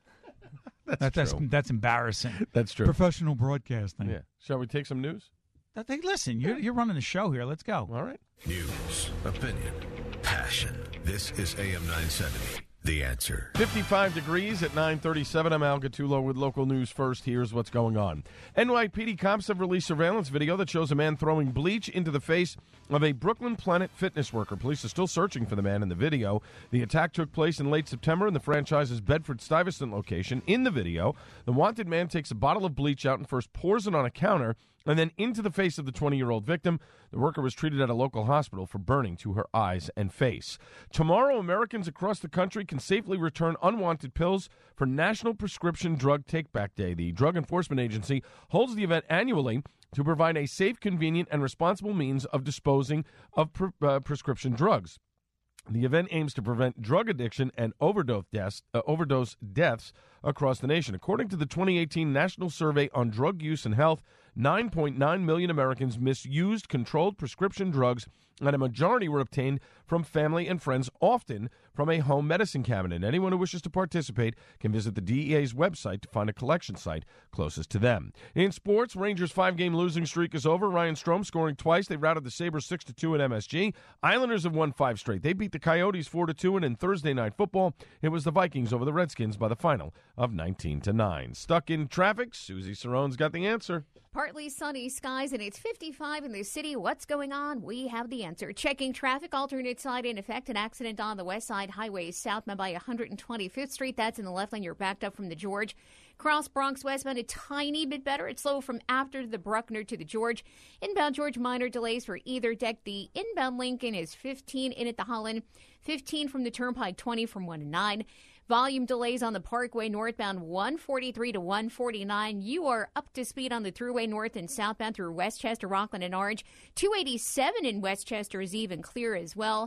That's that, that's, true. that's embarrassing. That's true. Professional broadcasting. Yeah. Shall we take some news? That, hey, listen, you're, you're running the show here. Let's go. All right. News, opinion, passion. This is A M nine seventy. The Answer. fifty-five degrees at nine thirty-seven. I'm Al Gattulo with local news first. Here's what's going on. N Y P D cops have released surveillance video that shows a man throwing bleach into the face of a Brooklyn Planet Fitness worker. Police are still searching for the man in the video. The attack took place in late September in the franchise's Bedford-Stuyvesant location. In the video, the wanted man takes a bottle of bleach out and first pours it on a counter and then into the face of the twenty-year-old victim. The worker was treated at a local hospital for burning to her eyes and face. Tomorrow, Americans across the country can safely return unwanted pills for National Prescription Drug Take-Back Day. The Drug Enforcement Agency holds the event annually to provide a safe, convenient, and responsible means of disposing of pre- uh, prescription drugs. The event aims to prevent drug addiction and overdose deaths, uh, overdose deaths across the nation. According to the twenty eighteen National Survey on Drug Use and Health, nine point nine million Americans misused controlled prescription drugs, and a majority were obtained from family and friends, often from a home medicine cabinet. Anyone who wishes to participate can visit the D E A's website to find a collection site closest to them. In sports, Rangers' five-game losing streak is over. Ryan Strome scoring twice. They routed the Sabres six to two at M S G. Islanders have won five straight. They beat the Coyotes four to two, and in Thursday Night Football, it was the Vikings over the Redskins by the final of nineteen to nine. Stuck in traffic, Susie Sarone's got the answer. Partly sunny skies, and it's fifty-five in the city. What's going on? We have the answer. Checking traffic, alternate side in effect. An accident on the west side highway southbound by one hundred twenty-fifth Street. That's in the left lane. You're backed up from the George. Cross Bronx westbound, a tiny bit better. It's slow from after the Bruckner to the George. Inbound George, minor delays for either deck. The inbound Lincoln is fifteen in at the Holland, fifteen from the Turnpike, twenty from one to nine. Volume delays on the Parkway northbound one forty-three to one forty-nine. You are up to speed on the Thruway north and southbound through Westchester, Rockland, and Orange. two eighty-seven in Westchester is even clear as well.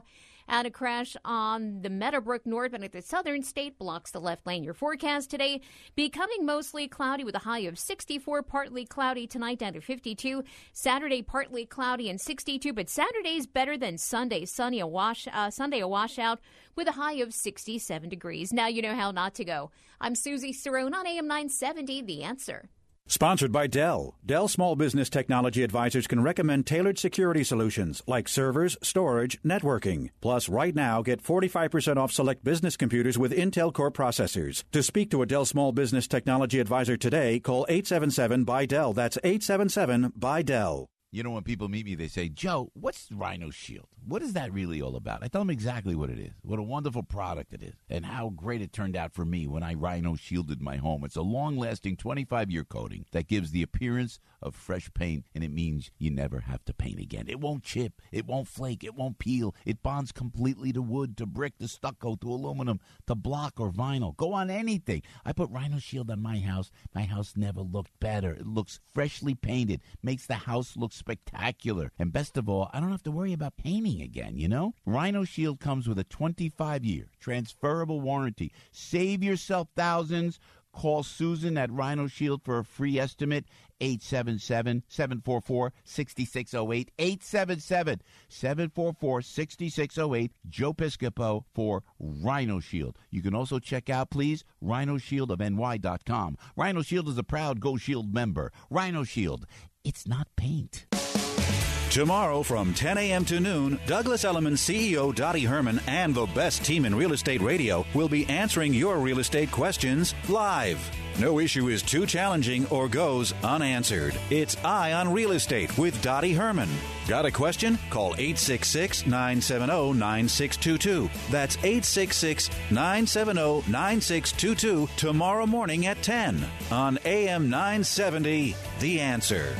And a crash on the Meadowbrook northbound at the Southern State blocks the left lane. Your forecast today, becoming mostly cloudy with a high of sixty-four, partly cloudy tonight down to fifty-two. Saturday, partly cloudy and sixty-two, but Saturday's better than Sunday. Sunny, a wash, uh, Sunday, a washout with a high of sixty-seven degrees. Now you know how not to go. I'm Susie Cerrone on A M nine seventy, The Answer. Sponsored by Dell. Dell Small Business Technology Advisors can recommend tailored security solutions like servers, storage, networking. Plus, right now, get forty-five percent off select business computers with Intel Core processors. To speak to a Dell Small Business Technology Advisor today, call eight seven seven, B Y Dell. That's eight seven seven, B Y Dell. You know, when people meet me, they say, Joe, what's Rhino Shield? What is that really all about? I tell them exactly what it is, what a wonderful product it is, and how great it turned out for me when I Rhino Shielded my home. It's a long-lasting twenty-five-year coating that gives the appearance of fresh paint, and it means you never have to paint again. It won't chip. It won't flake. It won't peel. It bonds completely to wood, to brick, to stucco, to aluminum, to block or vinyl. Go on anything. I put Rhino Shield on my house. My house never looked better. It looks freshly painted, makes the house look spectacular. And best of all, I don't have to worry about painting again, you know? Rhino Shield comes with a twenty-five-year transferable warranty. Save yourself thousands. Call Susan at Rhino Shield for a free estimate, eight seven seven, seven four four, six six zero eight, eight seven seven, seven four four, six six zero eight, Joe Piscopo for Rhino Shield. You can also check out, please, rhino shield of n y dot com. Rhino Shield is a proud Go Shield member. Rhino Shield, it's not paint. Tomorrow from ten a.m. to noon, Douglas Elliman C E O Dottie Herman and the best team in real estate radio will be answering your real estate questions live. No issue is too challenging or goes unanswered. It's Eye on Real Estate with Dottie Herman. Got a question? Call eight six six, nine seven zero, nine six two two. That's eight six six, nine seven zero, nine six two two tomorrow morning at ten on A M nine seventy, The Answer.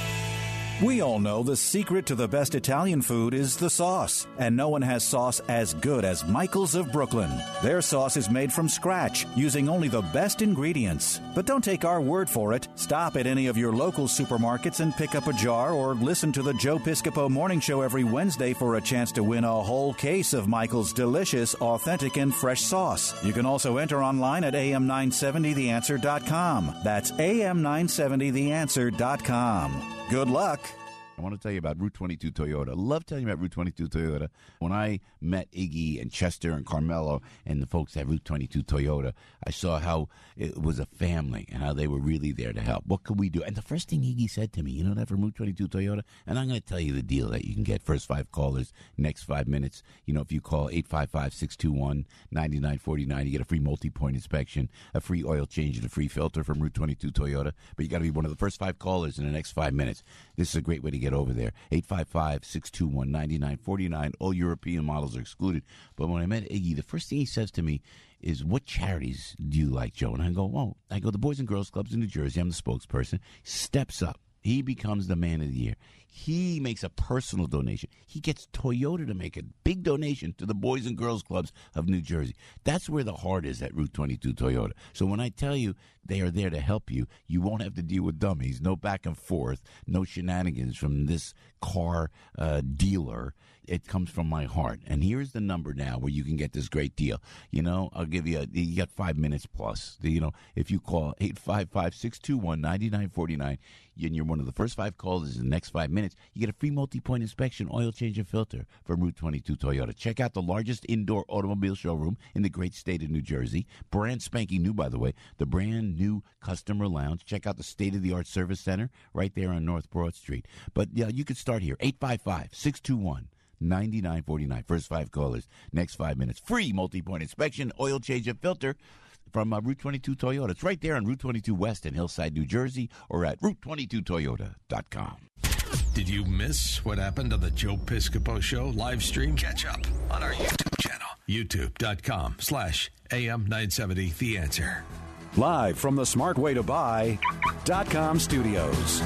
We all know the secret to the best Italian food is the sauce, and no one has sauce as good as Michael's of Brooklyn. Their sauce is made from scratch, using only the best ingredients. But don't take our word for it. Stop at any of your local supermarkets and pick up a jar, or listen to the Joe Piscopo Morning Show every Wednesday for a chance to win a whole case of Michael's delicious, authentic, and fresh sauce. You can also enter online at A M nine seventy the answer dot com. That's A M nine seventy the answer dot com. Good luck. I want to tell you about Route twenty-two Toyota. I love telling you about Route twenty-two Toyota. When I met Iggy and Chester and Carmelo and the folks at Route twenty-two Toyota, I saw how it was a family and how they were really there to help. What could we do? And the first thing Iggy said to me, you know that from Route twenty-two Toyota? And I'm going to tell you the deal that you can get first five callers, next five minutes. You know, if you call eight five five, six two one, nine nine four nine, you get a free multi-point inspection, a free oil change, and a free filter from Route twenty-two Toyota. But you got to be one of the first five callers in the next five minutes. This is a great way to get over there. eight five five, six two one, nine nine four nine. All European models are excluded. But when I met Iggy, the first thing he says to me is, what charities do you like, Joe? And I go, oh, I go, the Boys and Girls Clubs in New Jersey. I'm the spokesperson. Steps up. He becomes the man of the year. He makes a personal donation. He gets Toyota to make a big donation to the Boys and Girls Clubs of New Jersey. That's where the heart is at Route twenty-two Toyota. So when I tell you they are there to help you, you won't have to deal with dummies. No back and forth. No shenanigans from this car uh, dealer. It comes from my heart. And here's the number now where you can get this great deal. You know, I'll give you, a, you got five minutes plus. You know, if you call eight five five, six two one, nine nine four nine, and you're one of the first five callers in the next five minutes, you get a free multi-point inspection, oil change, and filter from Route twenty-two Toyota. Check out the largest indoor automobile showroom in the great state of New Jersey. Brand spanking new, by the way. The brand new customer lounge. Check out the state-of-the-art service center right there on North Broad Street. But yeah, you could start here. eight five five, six two one, nine nine four nine. First five callers, next five minutes. Free multi-point inspection, oil change, and filter from uh, Route twenty-two Toyota. It's right there on Route twenty-two West in Hillside, New Jersey, or at route twenty-two toyota dot com. Did you miss what happened on the Joe Piscopo Show live stream? Catch up on our YouTube channel, youtube.com slash AM970 The Answer. Live from the Smart Way to Buy dot com studios.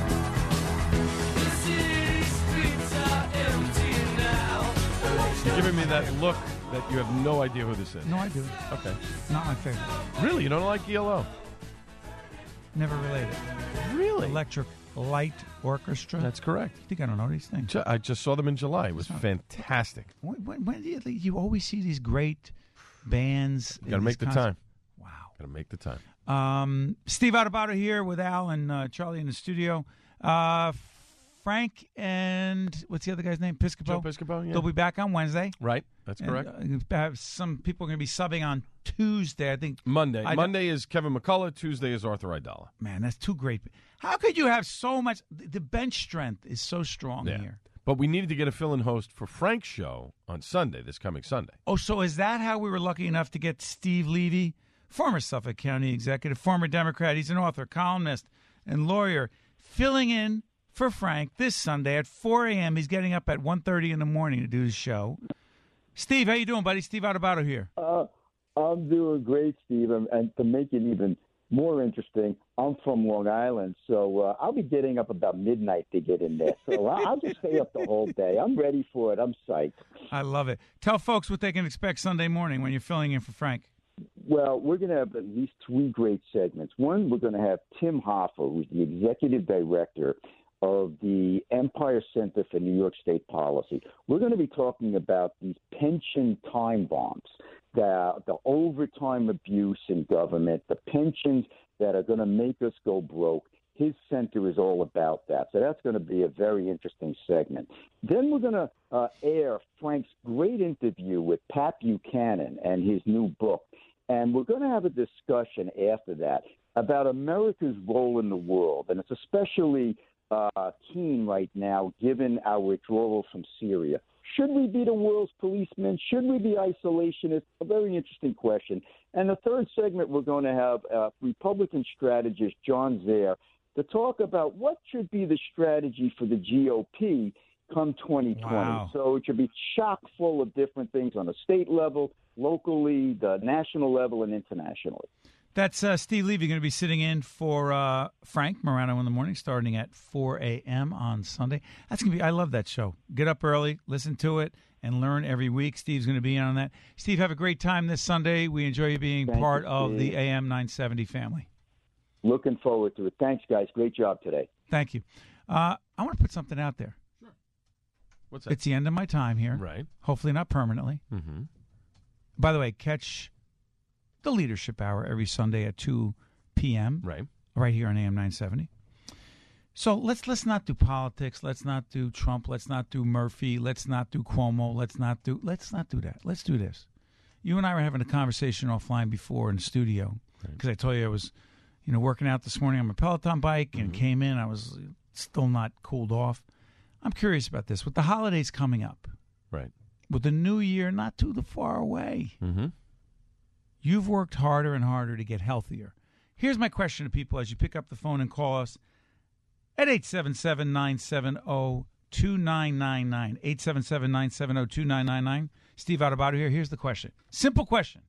You're giving me that look that you have no idea who this is. No, I do. Okay. Not my favorite. Really? You don't like E L O? Never related. Really? Electric Light Orchestra. That's correct. I think I don't know these things. Ju- I just saw them in July. It was fantastic. When, when, when do you, you always see these great bands. Got to make the concerts. time. Wow. Got to make the time. Um, Steve Adubato here with Al and uh, Charlie in the studio. Uh, Frank and what's the other guy's name? Piscopo. Joe Piscopo, yeah. They'll be back on Wednesday. Right. That's correct. And, uh, some people are going to be subbing on Tuesday. I think Monday. I- Monday is Kevin McCullough. Tuesday is Arthur Idala. Man, that's too great. How could you have so much? The bench strength is so strong Yeah. here. But we needed to get a fill-in host for Frank's show on Sunday, this coming Sunday. Oh, so is that how we were lucky enough to get Steve Levy, former Suffolk County executive, former Democrat? He's an author, columnist, and lawyer, filling in for Frank this Sunday at four a.m. He's getting up at one thirty in the morning to do his show. Steve, how you doing, buddy? Steve Adubato here. Uh, I'm doing great, Steve. And, and to make it even more interesting, I'm from Long Island, so uh, I'll be getting up about midnight to get in there. So I'll I'll just stay up the whole day. I'm ready for it. I'm psyched. I love it. Tell folks what they can expect Sunday morning when you're filling in for Frank. Well, we're going to have at least three great segments. One, we're going to have Tim Hoffa, who's the executive director of the Empire Center for New York State Policy. We're going to be talking about these pension time bombs, the, the overtime abuse in government, the pensions that are going to make us go broke. His center is all about that. So that's going to be a very interesting segment. Then we're going to uh, air Frank's great interview with Pat Buchanan and his new book. And we're going to have a discussion after that about America's role in the world. And it's especially uh, keen right now given our withdrawal from Syria. Should we be the world's policemen? Should we be isolationists? A very interesting question. And the third segment, we're going to have uh, Republican strategist John Zaire to talk about what should be the strategy for the G O P come twenty twenty. Wow. So it should be chock full of different things on the state level, locally, the national level, and internationally. That's uh, Steve Levy going to be sitting in for uh, Frank Morano in the morning, starting at four a.m. on Sunday. That's going to be. I love that show. Get up early, listen to it, and learn every week. Steve's going to be on that. Steve, have a great time this Sunday. We enjoy you being Thank part you, of the Steve. A M nine seventy family. Looking forward to it. Thanks, guys. Great job today. Thank you. Uh, I want to put something out there. Sure. What's that? It's the end of my time here. Right. Hopefully not permanently. Mm-hmm. By the way, catch the Leadership Hour every Sunday at two p.m. Right. Right here on A M nine seventy. So let's let's not do politics. Let's not do Trump. Let's not do Murphy. Let's not do Cuomo. Let's not do let's not do that. Let's do this. You and I were having a conversation offline before in the studio because I told you I was, you know, working out this morning on my Peloton bike and came in. I was still not cooled off. I'm curious about this. With the holidays coming up, right? With the new year not too far away, Mm-hmm. you've worked harder and harder to get healthier. Here's my question to people as you pick up the phone and call us at eight seven seven, nine seven zero, two nine nine nine. eight seven seven, nine seven zero, two nine nine nine. Steve Adubato here. Here's the question. Simple question.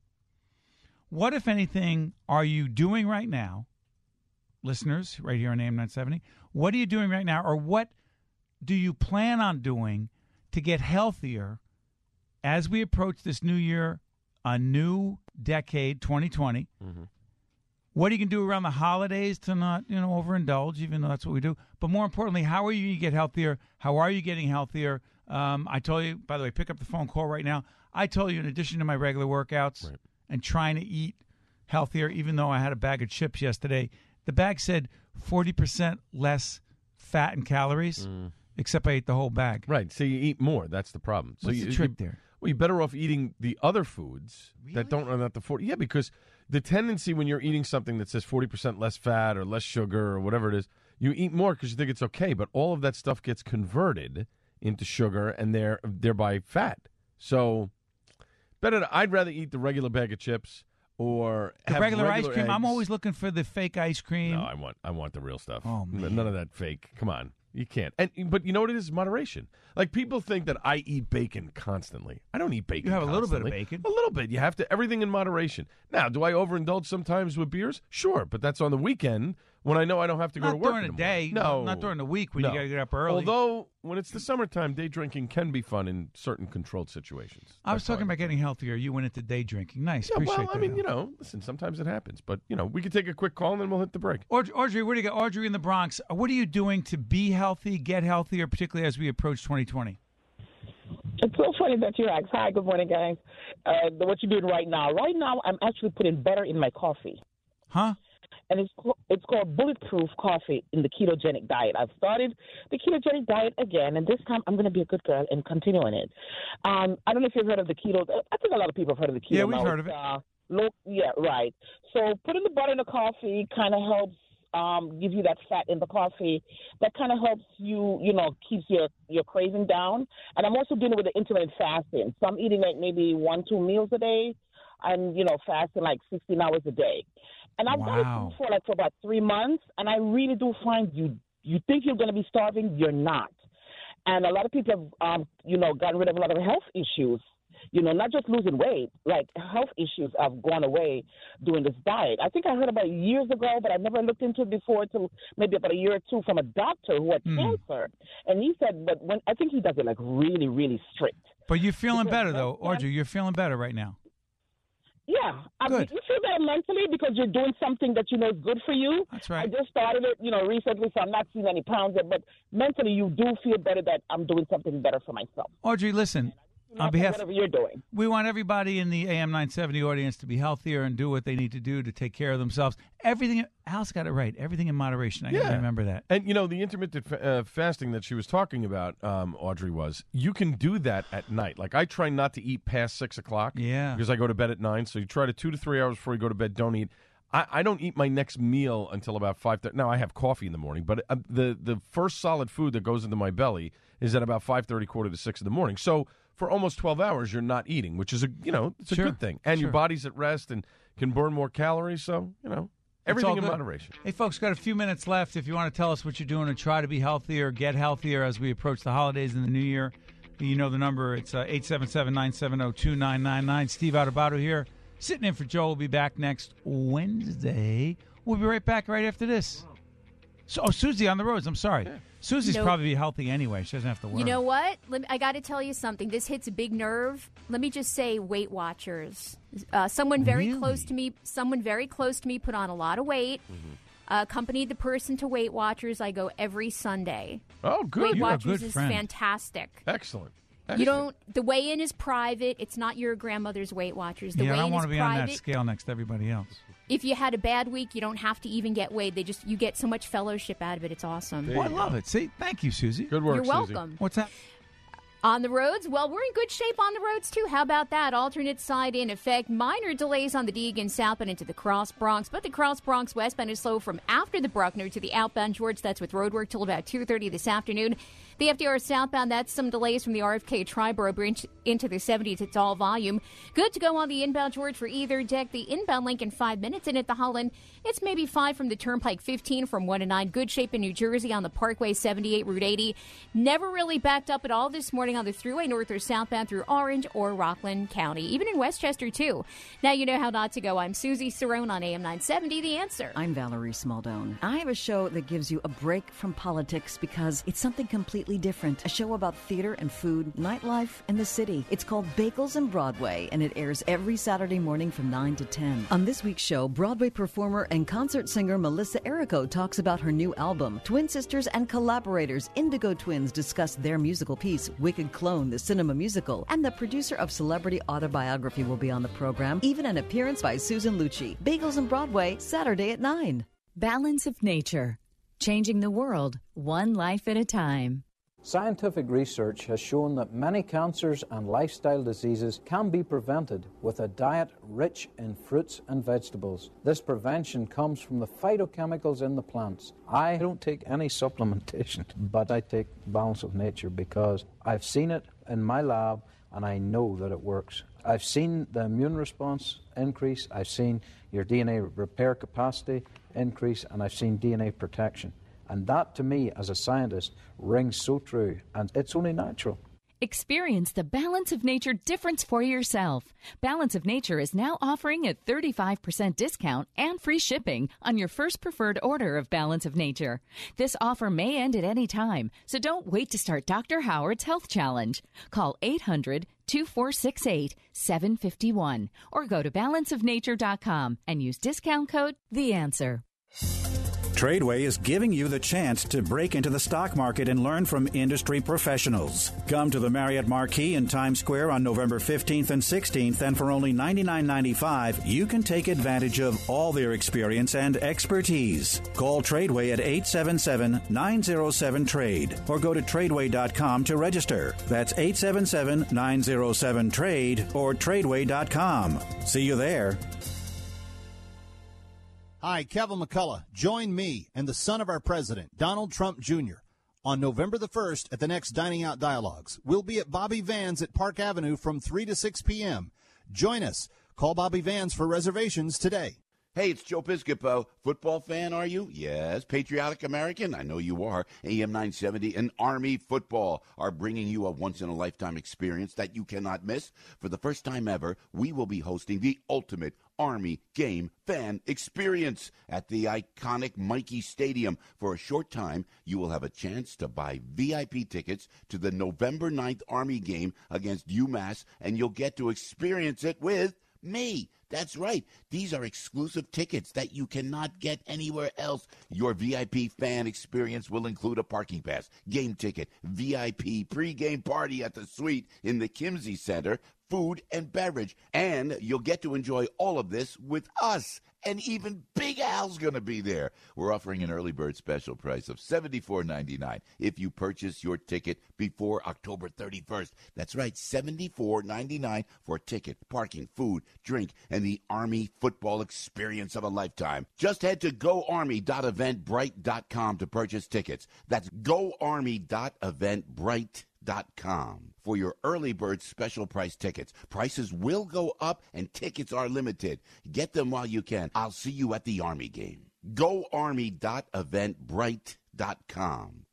What, if anything, are you doing right now, listeners, right here on A M nine seventy? What are you doing right now, or what do you plan on doing to get healthier as we approach this new year, a new decade, twenty twenty? Mm-hmm. What are you going to do around the holidays to not, you know, overindulge, even though that's what we do? But more importantly, how are you going to get healthier? How are you getting healthier? Um, I told you, by the way, pick up the phone call right now. I told you, in addition to my regular workouts right. and trying to eat healthier, even though I had a bag of chips yesterday, the bag said forty percent less fat and calories, Mm. except I ate the whole bag. Right. So you eat more. That's the problem. So What's you, the trick you- there? Well, you're better off eating the other foods that don't run out the forty. Yeah, because the tendency when you're eating something that says forty percent less fat or less sugar or whatever it is, you eat more because you think it's okay. But all of that stuff gets converted into sugar and there thereby fat. So better. To, I'd rather eat the regular bag of chips or The have regular, ice cream. I'm eggs. always looking for the fake ice cream. No, I want I want the real stuff. Oh, N- None of that fake. Come on. You can't. And but you know what it is? Moderation. Like people think that I eat bacon constantly. I don't eat bacon. You have a little bit of constantly. bacon. A little bit. You have to everything in moderation. Now, do I overindulge sometimes with beers? Sure, but that's on the weekend when I know I don't have to go Not to work during in the the morning. day. No, Not during the week when no. you got to get up early. Although, when it's the summertime, day drinking can be fun in certain controlled situations. I was talking about getting healthier. You went into day drinking. Nice. Yeah, Appreciate well, I that. mean, you know, listen, sometimes it happens. But, you know, we could take a quick call and then we'll hit the break. Audrey, Audrey, what do you got? Audrey in the Bronx. What are you doing to be healthy, get healthier, particularly as we approach twenty twenty? It's so funny that you asked. Hi, good morning, guys. Uh, what you're doing right now. Right now, I'm actually putting butter in my coffee. Huh? And it's it's called Bulletproof Coffee in the ketogenic diet. I've started the ketogenic diet again, and this time I'm going to be a good girl and continue on it. Um, I don't know if you've heard of the keto. I think a lot of people have heard of the keto. Yeah, we've now. heard of it. Uh, low, yeah, right. So putting the butter in the coffee kind of helps um, give you that fat in the coffee. That kind of helps you, you know, keeps your, your craving down. And I'm also doing it with the intermittent fasting. So I'm eating like maybe one, two meals a day. I'm, you know, fasting like sixteen hours a day. And I've done Wow. it for like for about three months, and I really do find you you think you're going to be starving, you're not. And a lot of people have, um, you know, gotten rid of a lot of health issues. You know, not just losing weight, like health issues have gone away doing this diet. I think I heard about it years ago, but I never looked into it before until maybe about a year or two from a doctor who had Mm. cancer. And he said, but when I think he does it like really, really strict. But you're feeling Because better, though. that's- Audrey, you're feeling better right now. Yeah, I mean, you feel better mentally because you're doing something that you know is good for you. That's right. I just started it, you know, recently, so I'm not seeing any pounds yet. But mentally, you do feel better that I'm doing something better for myself. Audrey, listen, on Not behalf whatever you're doing. we want everybody in the A M nine seventy audience to be healthier and do what they need to do to take care of themselves. Everything, Al's got it right. Everything in moderation. I got to remember that. And, you know, the intermittent fa- uh, fasting that she was talking about, um, Audrey, was you can do that at night. Like, I try not to eat past six o'clock. Yeah. Because I go to bed at nine. So you try to two to three hours before you go to bed, don't eat. I, I don't eat my next meal until about five thirty. Now, I have coffee in the morning, but uh, the, the first solid food that goes into my belly is at about five thirty, quarter to six in the morning. So for almost twelve hours, you're not eating, which is, a you know, it's a Sure. good thing. And your Sure. body's at rest and can burn more calories. So, you know, It's everything all in good. moderation. Hey, folks, got a few minutes left. If you want to tell us what you're doing to try to be healthier, get healthier as we approach the holidays and the new year, you know the number. It's uh, eight seven seven, nine seven zero, two nine nine nine. Steve Adubato here, sitting in for Joe. We'll be back next Wednesday. We'll be right back right after this. So, oh, Susie on the roads. I'm sorry. Susie's Nope. probably healthy anyway. She doesn't have to worry. You know what? Let me, I got to tell you something. This hits a big nerve. Let me just say, Weight Watchers. Uh, someone very Really? close to me. Someone very close to me put on a lot of weight. Mm-hmm. Uh, accompanied the person to Weight Watchers. I go every Sunday. Oh, good. Weight You're a Watchers good is friend. fantastic. Excellent. You don't. The weigh-in is private. It's not your grandmother's Weight Watchers. The yeah, I weigh-in don't want is to be private. on that scale next to everybody else. If you had a bad week, you don't have to even get weighed. They just you get so much fellowship out of it. It's awesome. Oh, I love it. See, thank you, Susie. Good work, You're Susie. welcome. What's that? On the roads, well, we're in good shape on the roads, too. How about that? Alternate side in effect. Minor delays on the Deegan southbound into the Cross Bronx, but the Cross Bronx westbound is slow from after the Bruckner to the outbound George. That's with roadwork till about two thirty this afternoon. The F D R southbound, that's some delays from the R F K Triborough Bridge into the seventies. It's all volume. Good to go on the inbound George for either deck. The inbound Lincoln, five minutes. And at the Holland, it's maybe five from the Turnpike, fifteen from one to nine. Good shape in New Jersey on the Parkway, seventy-eight, Route eighty. Never really backed up at all this morning on the Thruway, north or southbound through Orange or Rockland County. Even in Westchester, too. Now you know how not to go. I'm Susie Cerrone on A M nine seventy, The Answer. I'm Valerie Smaldone. I have a show that gives you a break from politics because it's something completely different. A show about theater and food, nightlife, and the city. It's called Bagels and Broadway, and it airs every Saturday morning from nine to ten. On this week's show, Broadway performer and concert singer Melissa Errico talks about her new album. Twin sisters and collaborators Indigo Twins discuss their musical piece, Wicked Clone, the cinema musical. And the producer of Celebrity Autobiography will be on the program, even an appearance by Susan Lucci. Bagels and Broadway, Saturday at nine. Balance of Nature. Changing the world, one life at a time. Scientific research has shown that many cancers and lifestyle diseases can be prevented with a diet rich in fruits and vegetables. This prevention comes from the phytochemicals in the plants. I don't take any supplementation, but I take Balance of Nature because I've seen it in my lab and I know that it works. I've seen the immune response increase, I've seen your D N A repair capacity increase, and I've seen D N A protection. And that, to me, as a scientist, rings so true, and it's only natural. Experience the Balance of Nature difference for yourself. Balance of Nature is now offering a thirty-five percent discount and free shipping on your first preferred order of Balance of Nature. This offer may end at any time, so don't wait to start Doctor Howard's Health Challenge. Call eight hundred, two four six eight, seven five one or go to balance of nature dot com and use discount code The Answer. Tradeway is giving you the chance to break into the stock market and learn from industry professionals. Come to the Marriott Marquis in Times Square on November fifteenth and sixteenth, and for only ninety-nine ninety-five, you can take advantage of all their experience and expertise. Call Tradeway at eight seven seven, nine zero seven, TRADE or go to tradeway dot com to register. That's eight seven seven, nine zero seven, TRADE or tradeway dot com. See you there. Hi, Kevin McCullough. Join me and the son of our president, Donald Trump Junior, on November the first at the next Dining Out Dialogues. We'll be at Bobby Van's at Park Avenue from three to six p.m. Join us. Call Bobby Van's for reservations today. Hey, it's Joe Piscopo. Football fan, are you? Yes. Patriotic American? I know you are. A M nine seventy and Army Football are bringing you a once-in-a-lifetime experience that you cannot miss. For the first time ever, we will be hosting the ultimate Army game fan experience at the iconic Mikey Stadium. For a short time, you will have a chance to buy V I P tickets to the November ninth Army game against UMass, and you'll get to experience it with me. That's right. These are exclusive tickets that you cannot get anywhere else. Your V I P fan experience will include a parking pass, game ticket, V I P pregame party at the suite in the Kimsey Center, food and beverage, and you'll get to enjoy all of this with us. And even Big Al's going to be there. We're offering an early bird special price of seventy-four ninety-nine if you purchase your ticket before October thirty-first. That's right, seventy-four ninety-nine for ticket, parking, food, drink, and the Army football experience of a lifetime. Just head to go army dot eventbrite dot com to purchase tickets. That's go army dot eventbrite dot com for your early bird special price tickets. Prices will go up and tickets are limited. Get them while you can. I'll see you at the Army game. go army dot eventbrite dot com.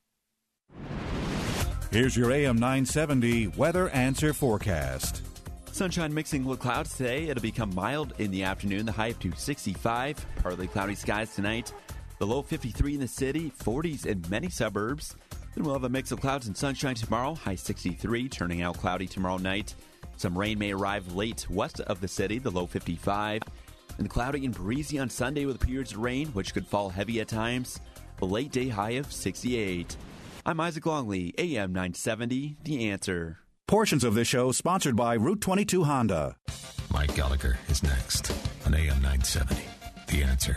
Here's your A M nine seventy weather answer forecast. Sunshine mixing with clouds today. It'll become mild in the afternoon. The high up to sixty-five. Partly cloudy skies tonight. The low fifty-three in the city. forties in many suburbs. Then we'll have a mix of clouds and sunshine tomorrow. High sixty-three, turning out cloudy tomorrow night. Some rain may arrive late west of the city, the low fifty-five. And cloudy and breezy on Sunday with periods of rain, which could fall heavy at times. A late day high of sixty-eight. I'm Isaac Longley, A M nine seventy, The Answer. Portions of this show sponsored by Route twenty-two Honda. Mike Gallagher is next on A M nine seventy, The Answer.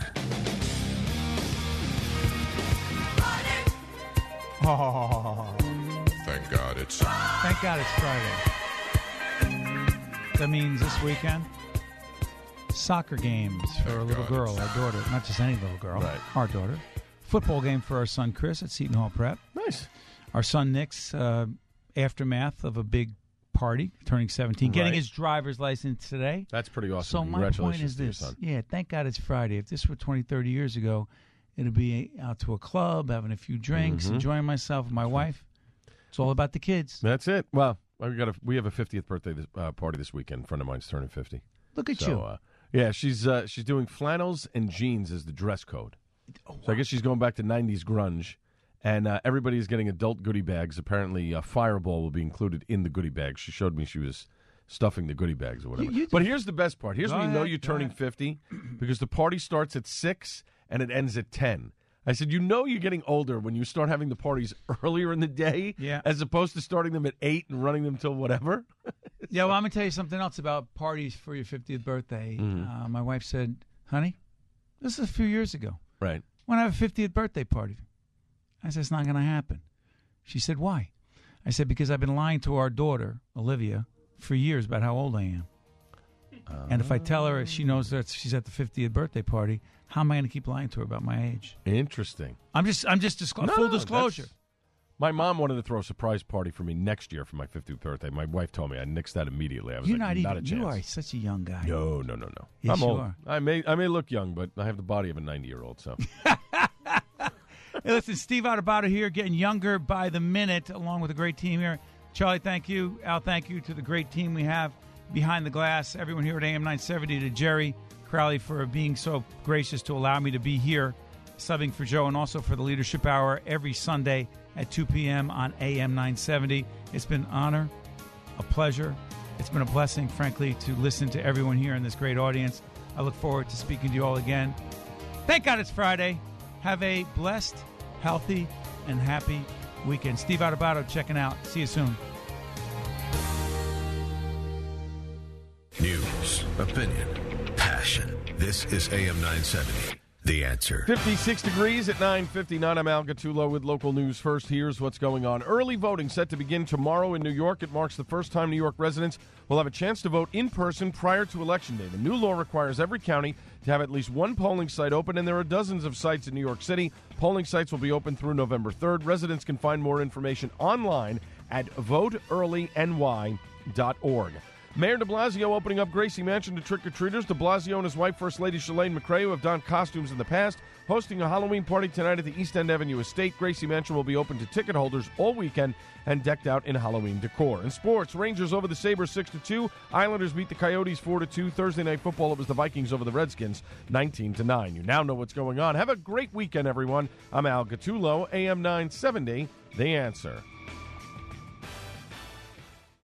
Oh. Thank God it's Thank God it's Friday. That means this weekend, soccer games for Thank a little God girl, it's- our daughter. Not just any little girl, Right. our daughter. Football game for our son Chris at Seton Hall Prep. Nice. Our son Nick's uh, aftermath of a big party, turning seventeen, getting Right. his driver's license today. That's pretty awesome. So my Congratulations point is to your this. son. Yeah, thank God it's Friday. If this were twenty, thirty years ago, it'd be out to a club, having a few drinks, Mhm. enjoying myself with my wife. It's all about the kids. That's it. Well, we got a, we have a fiftieth birthday this, uh, party this weekend. A friend of mine's turning fifty. Look at so, you. Uh, yeah, she's uh, she's doing flannels and jeans as the dress code. Oh, So I guess she's going back to nineties grunge. And uh, everybody's getting adult goodie bags. Apparently, uh, Fireball will be included in the goodie bags. She showed me she was stuffing the goodie bags or whatever. You- you but here's the best part. Here's Go when you know ahead, you're go turning ahead. fifty because the party starts at six and it ends at ten. I said, you know you're getting older when you start having the parties earlier in the day Yeah. as opposed to starting them at eight and running them till whatever. Yeah, well, I'm going to tell you something else about parties for your fiftieth birthday. Mhm. Uh, my wife said, honey, this is a few years ago. Right. I want to have a fiftieth birthday party. I said, it's not going to happen. She said, why? I said, because I've been lying to our daughter, Olivia, for years about how old I am. And if I tell her she knows that she's at the fiftieth birthday party, how am I going to keep lying to her about my age? Interesting. I'm just, I'm just disclo- No, full no, disclosure. that's- My mom wanted to throw a surprise party for me next year for my fiftieth birthday. My wife told me I nixed that immediately. I was You're like, not even. a chance. You are such a young guy. No, no, no, no. Yes, I'm you old. are. I may, I may look young, but I have the body of a ninety-year-old. So Hey, listen, Steve Adubato here, getting younger by the minute, along with a great team here. Charlie, thank you. Al, thank you to the great team we have behind the glass. Everyone here at A M nine seventy, to Jerry Crowley for being so gracious to allow me to be here, subbing for Joe, and also for the Leadership Hour every Sunday at two p.m. on A M nine seventy. It's been an honor, a pleasure. It's been a blessing, frankly, to listen to everyone here in this great audience. I look forward to speaking to you all again. Thank God it's Friday. Have a blessed, healthy, and happy weekend. Steve Adubato checking out. See you soon. News, opinion, passion. This is A M nine seventy. The Answer. fifty-six degrees at nine fifty-nine. I'm Al Gattullo with local news first. Here's what's going on. Early voting set to begin tomorrow in New York. It marks the first time New York residents will have a chance to vote in person prior to Election Day. The new law requires every county to have at least one polling site open, and there are dozens of sites in New York City. Polling sites will be open through November third. Residents can find more information online at vote early N Y dot org. Mayor de Blasio opening up Gracie Mansion to trick-or-treaters. De Blasio and his wife, First Lady Shalane McRae, who have donned costumes in the past, hosting a Halloween party tonight at the East End Avenue Estate. Gracie Mansion will be open to ticket holders all weekend and decked out in Halloween decor. In sports, Rangers over the Sabres six to two. Islanders beat the Coyotes four to two. Thursday Night Football, it was the Vikings over the Redskins nineteen to nine. You now know what's going on. Have a great weekend, everyone. I'm Al Gattullo, A M nine seventy, The Answer.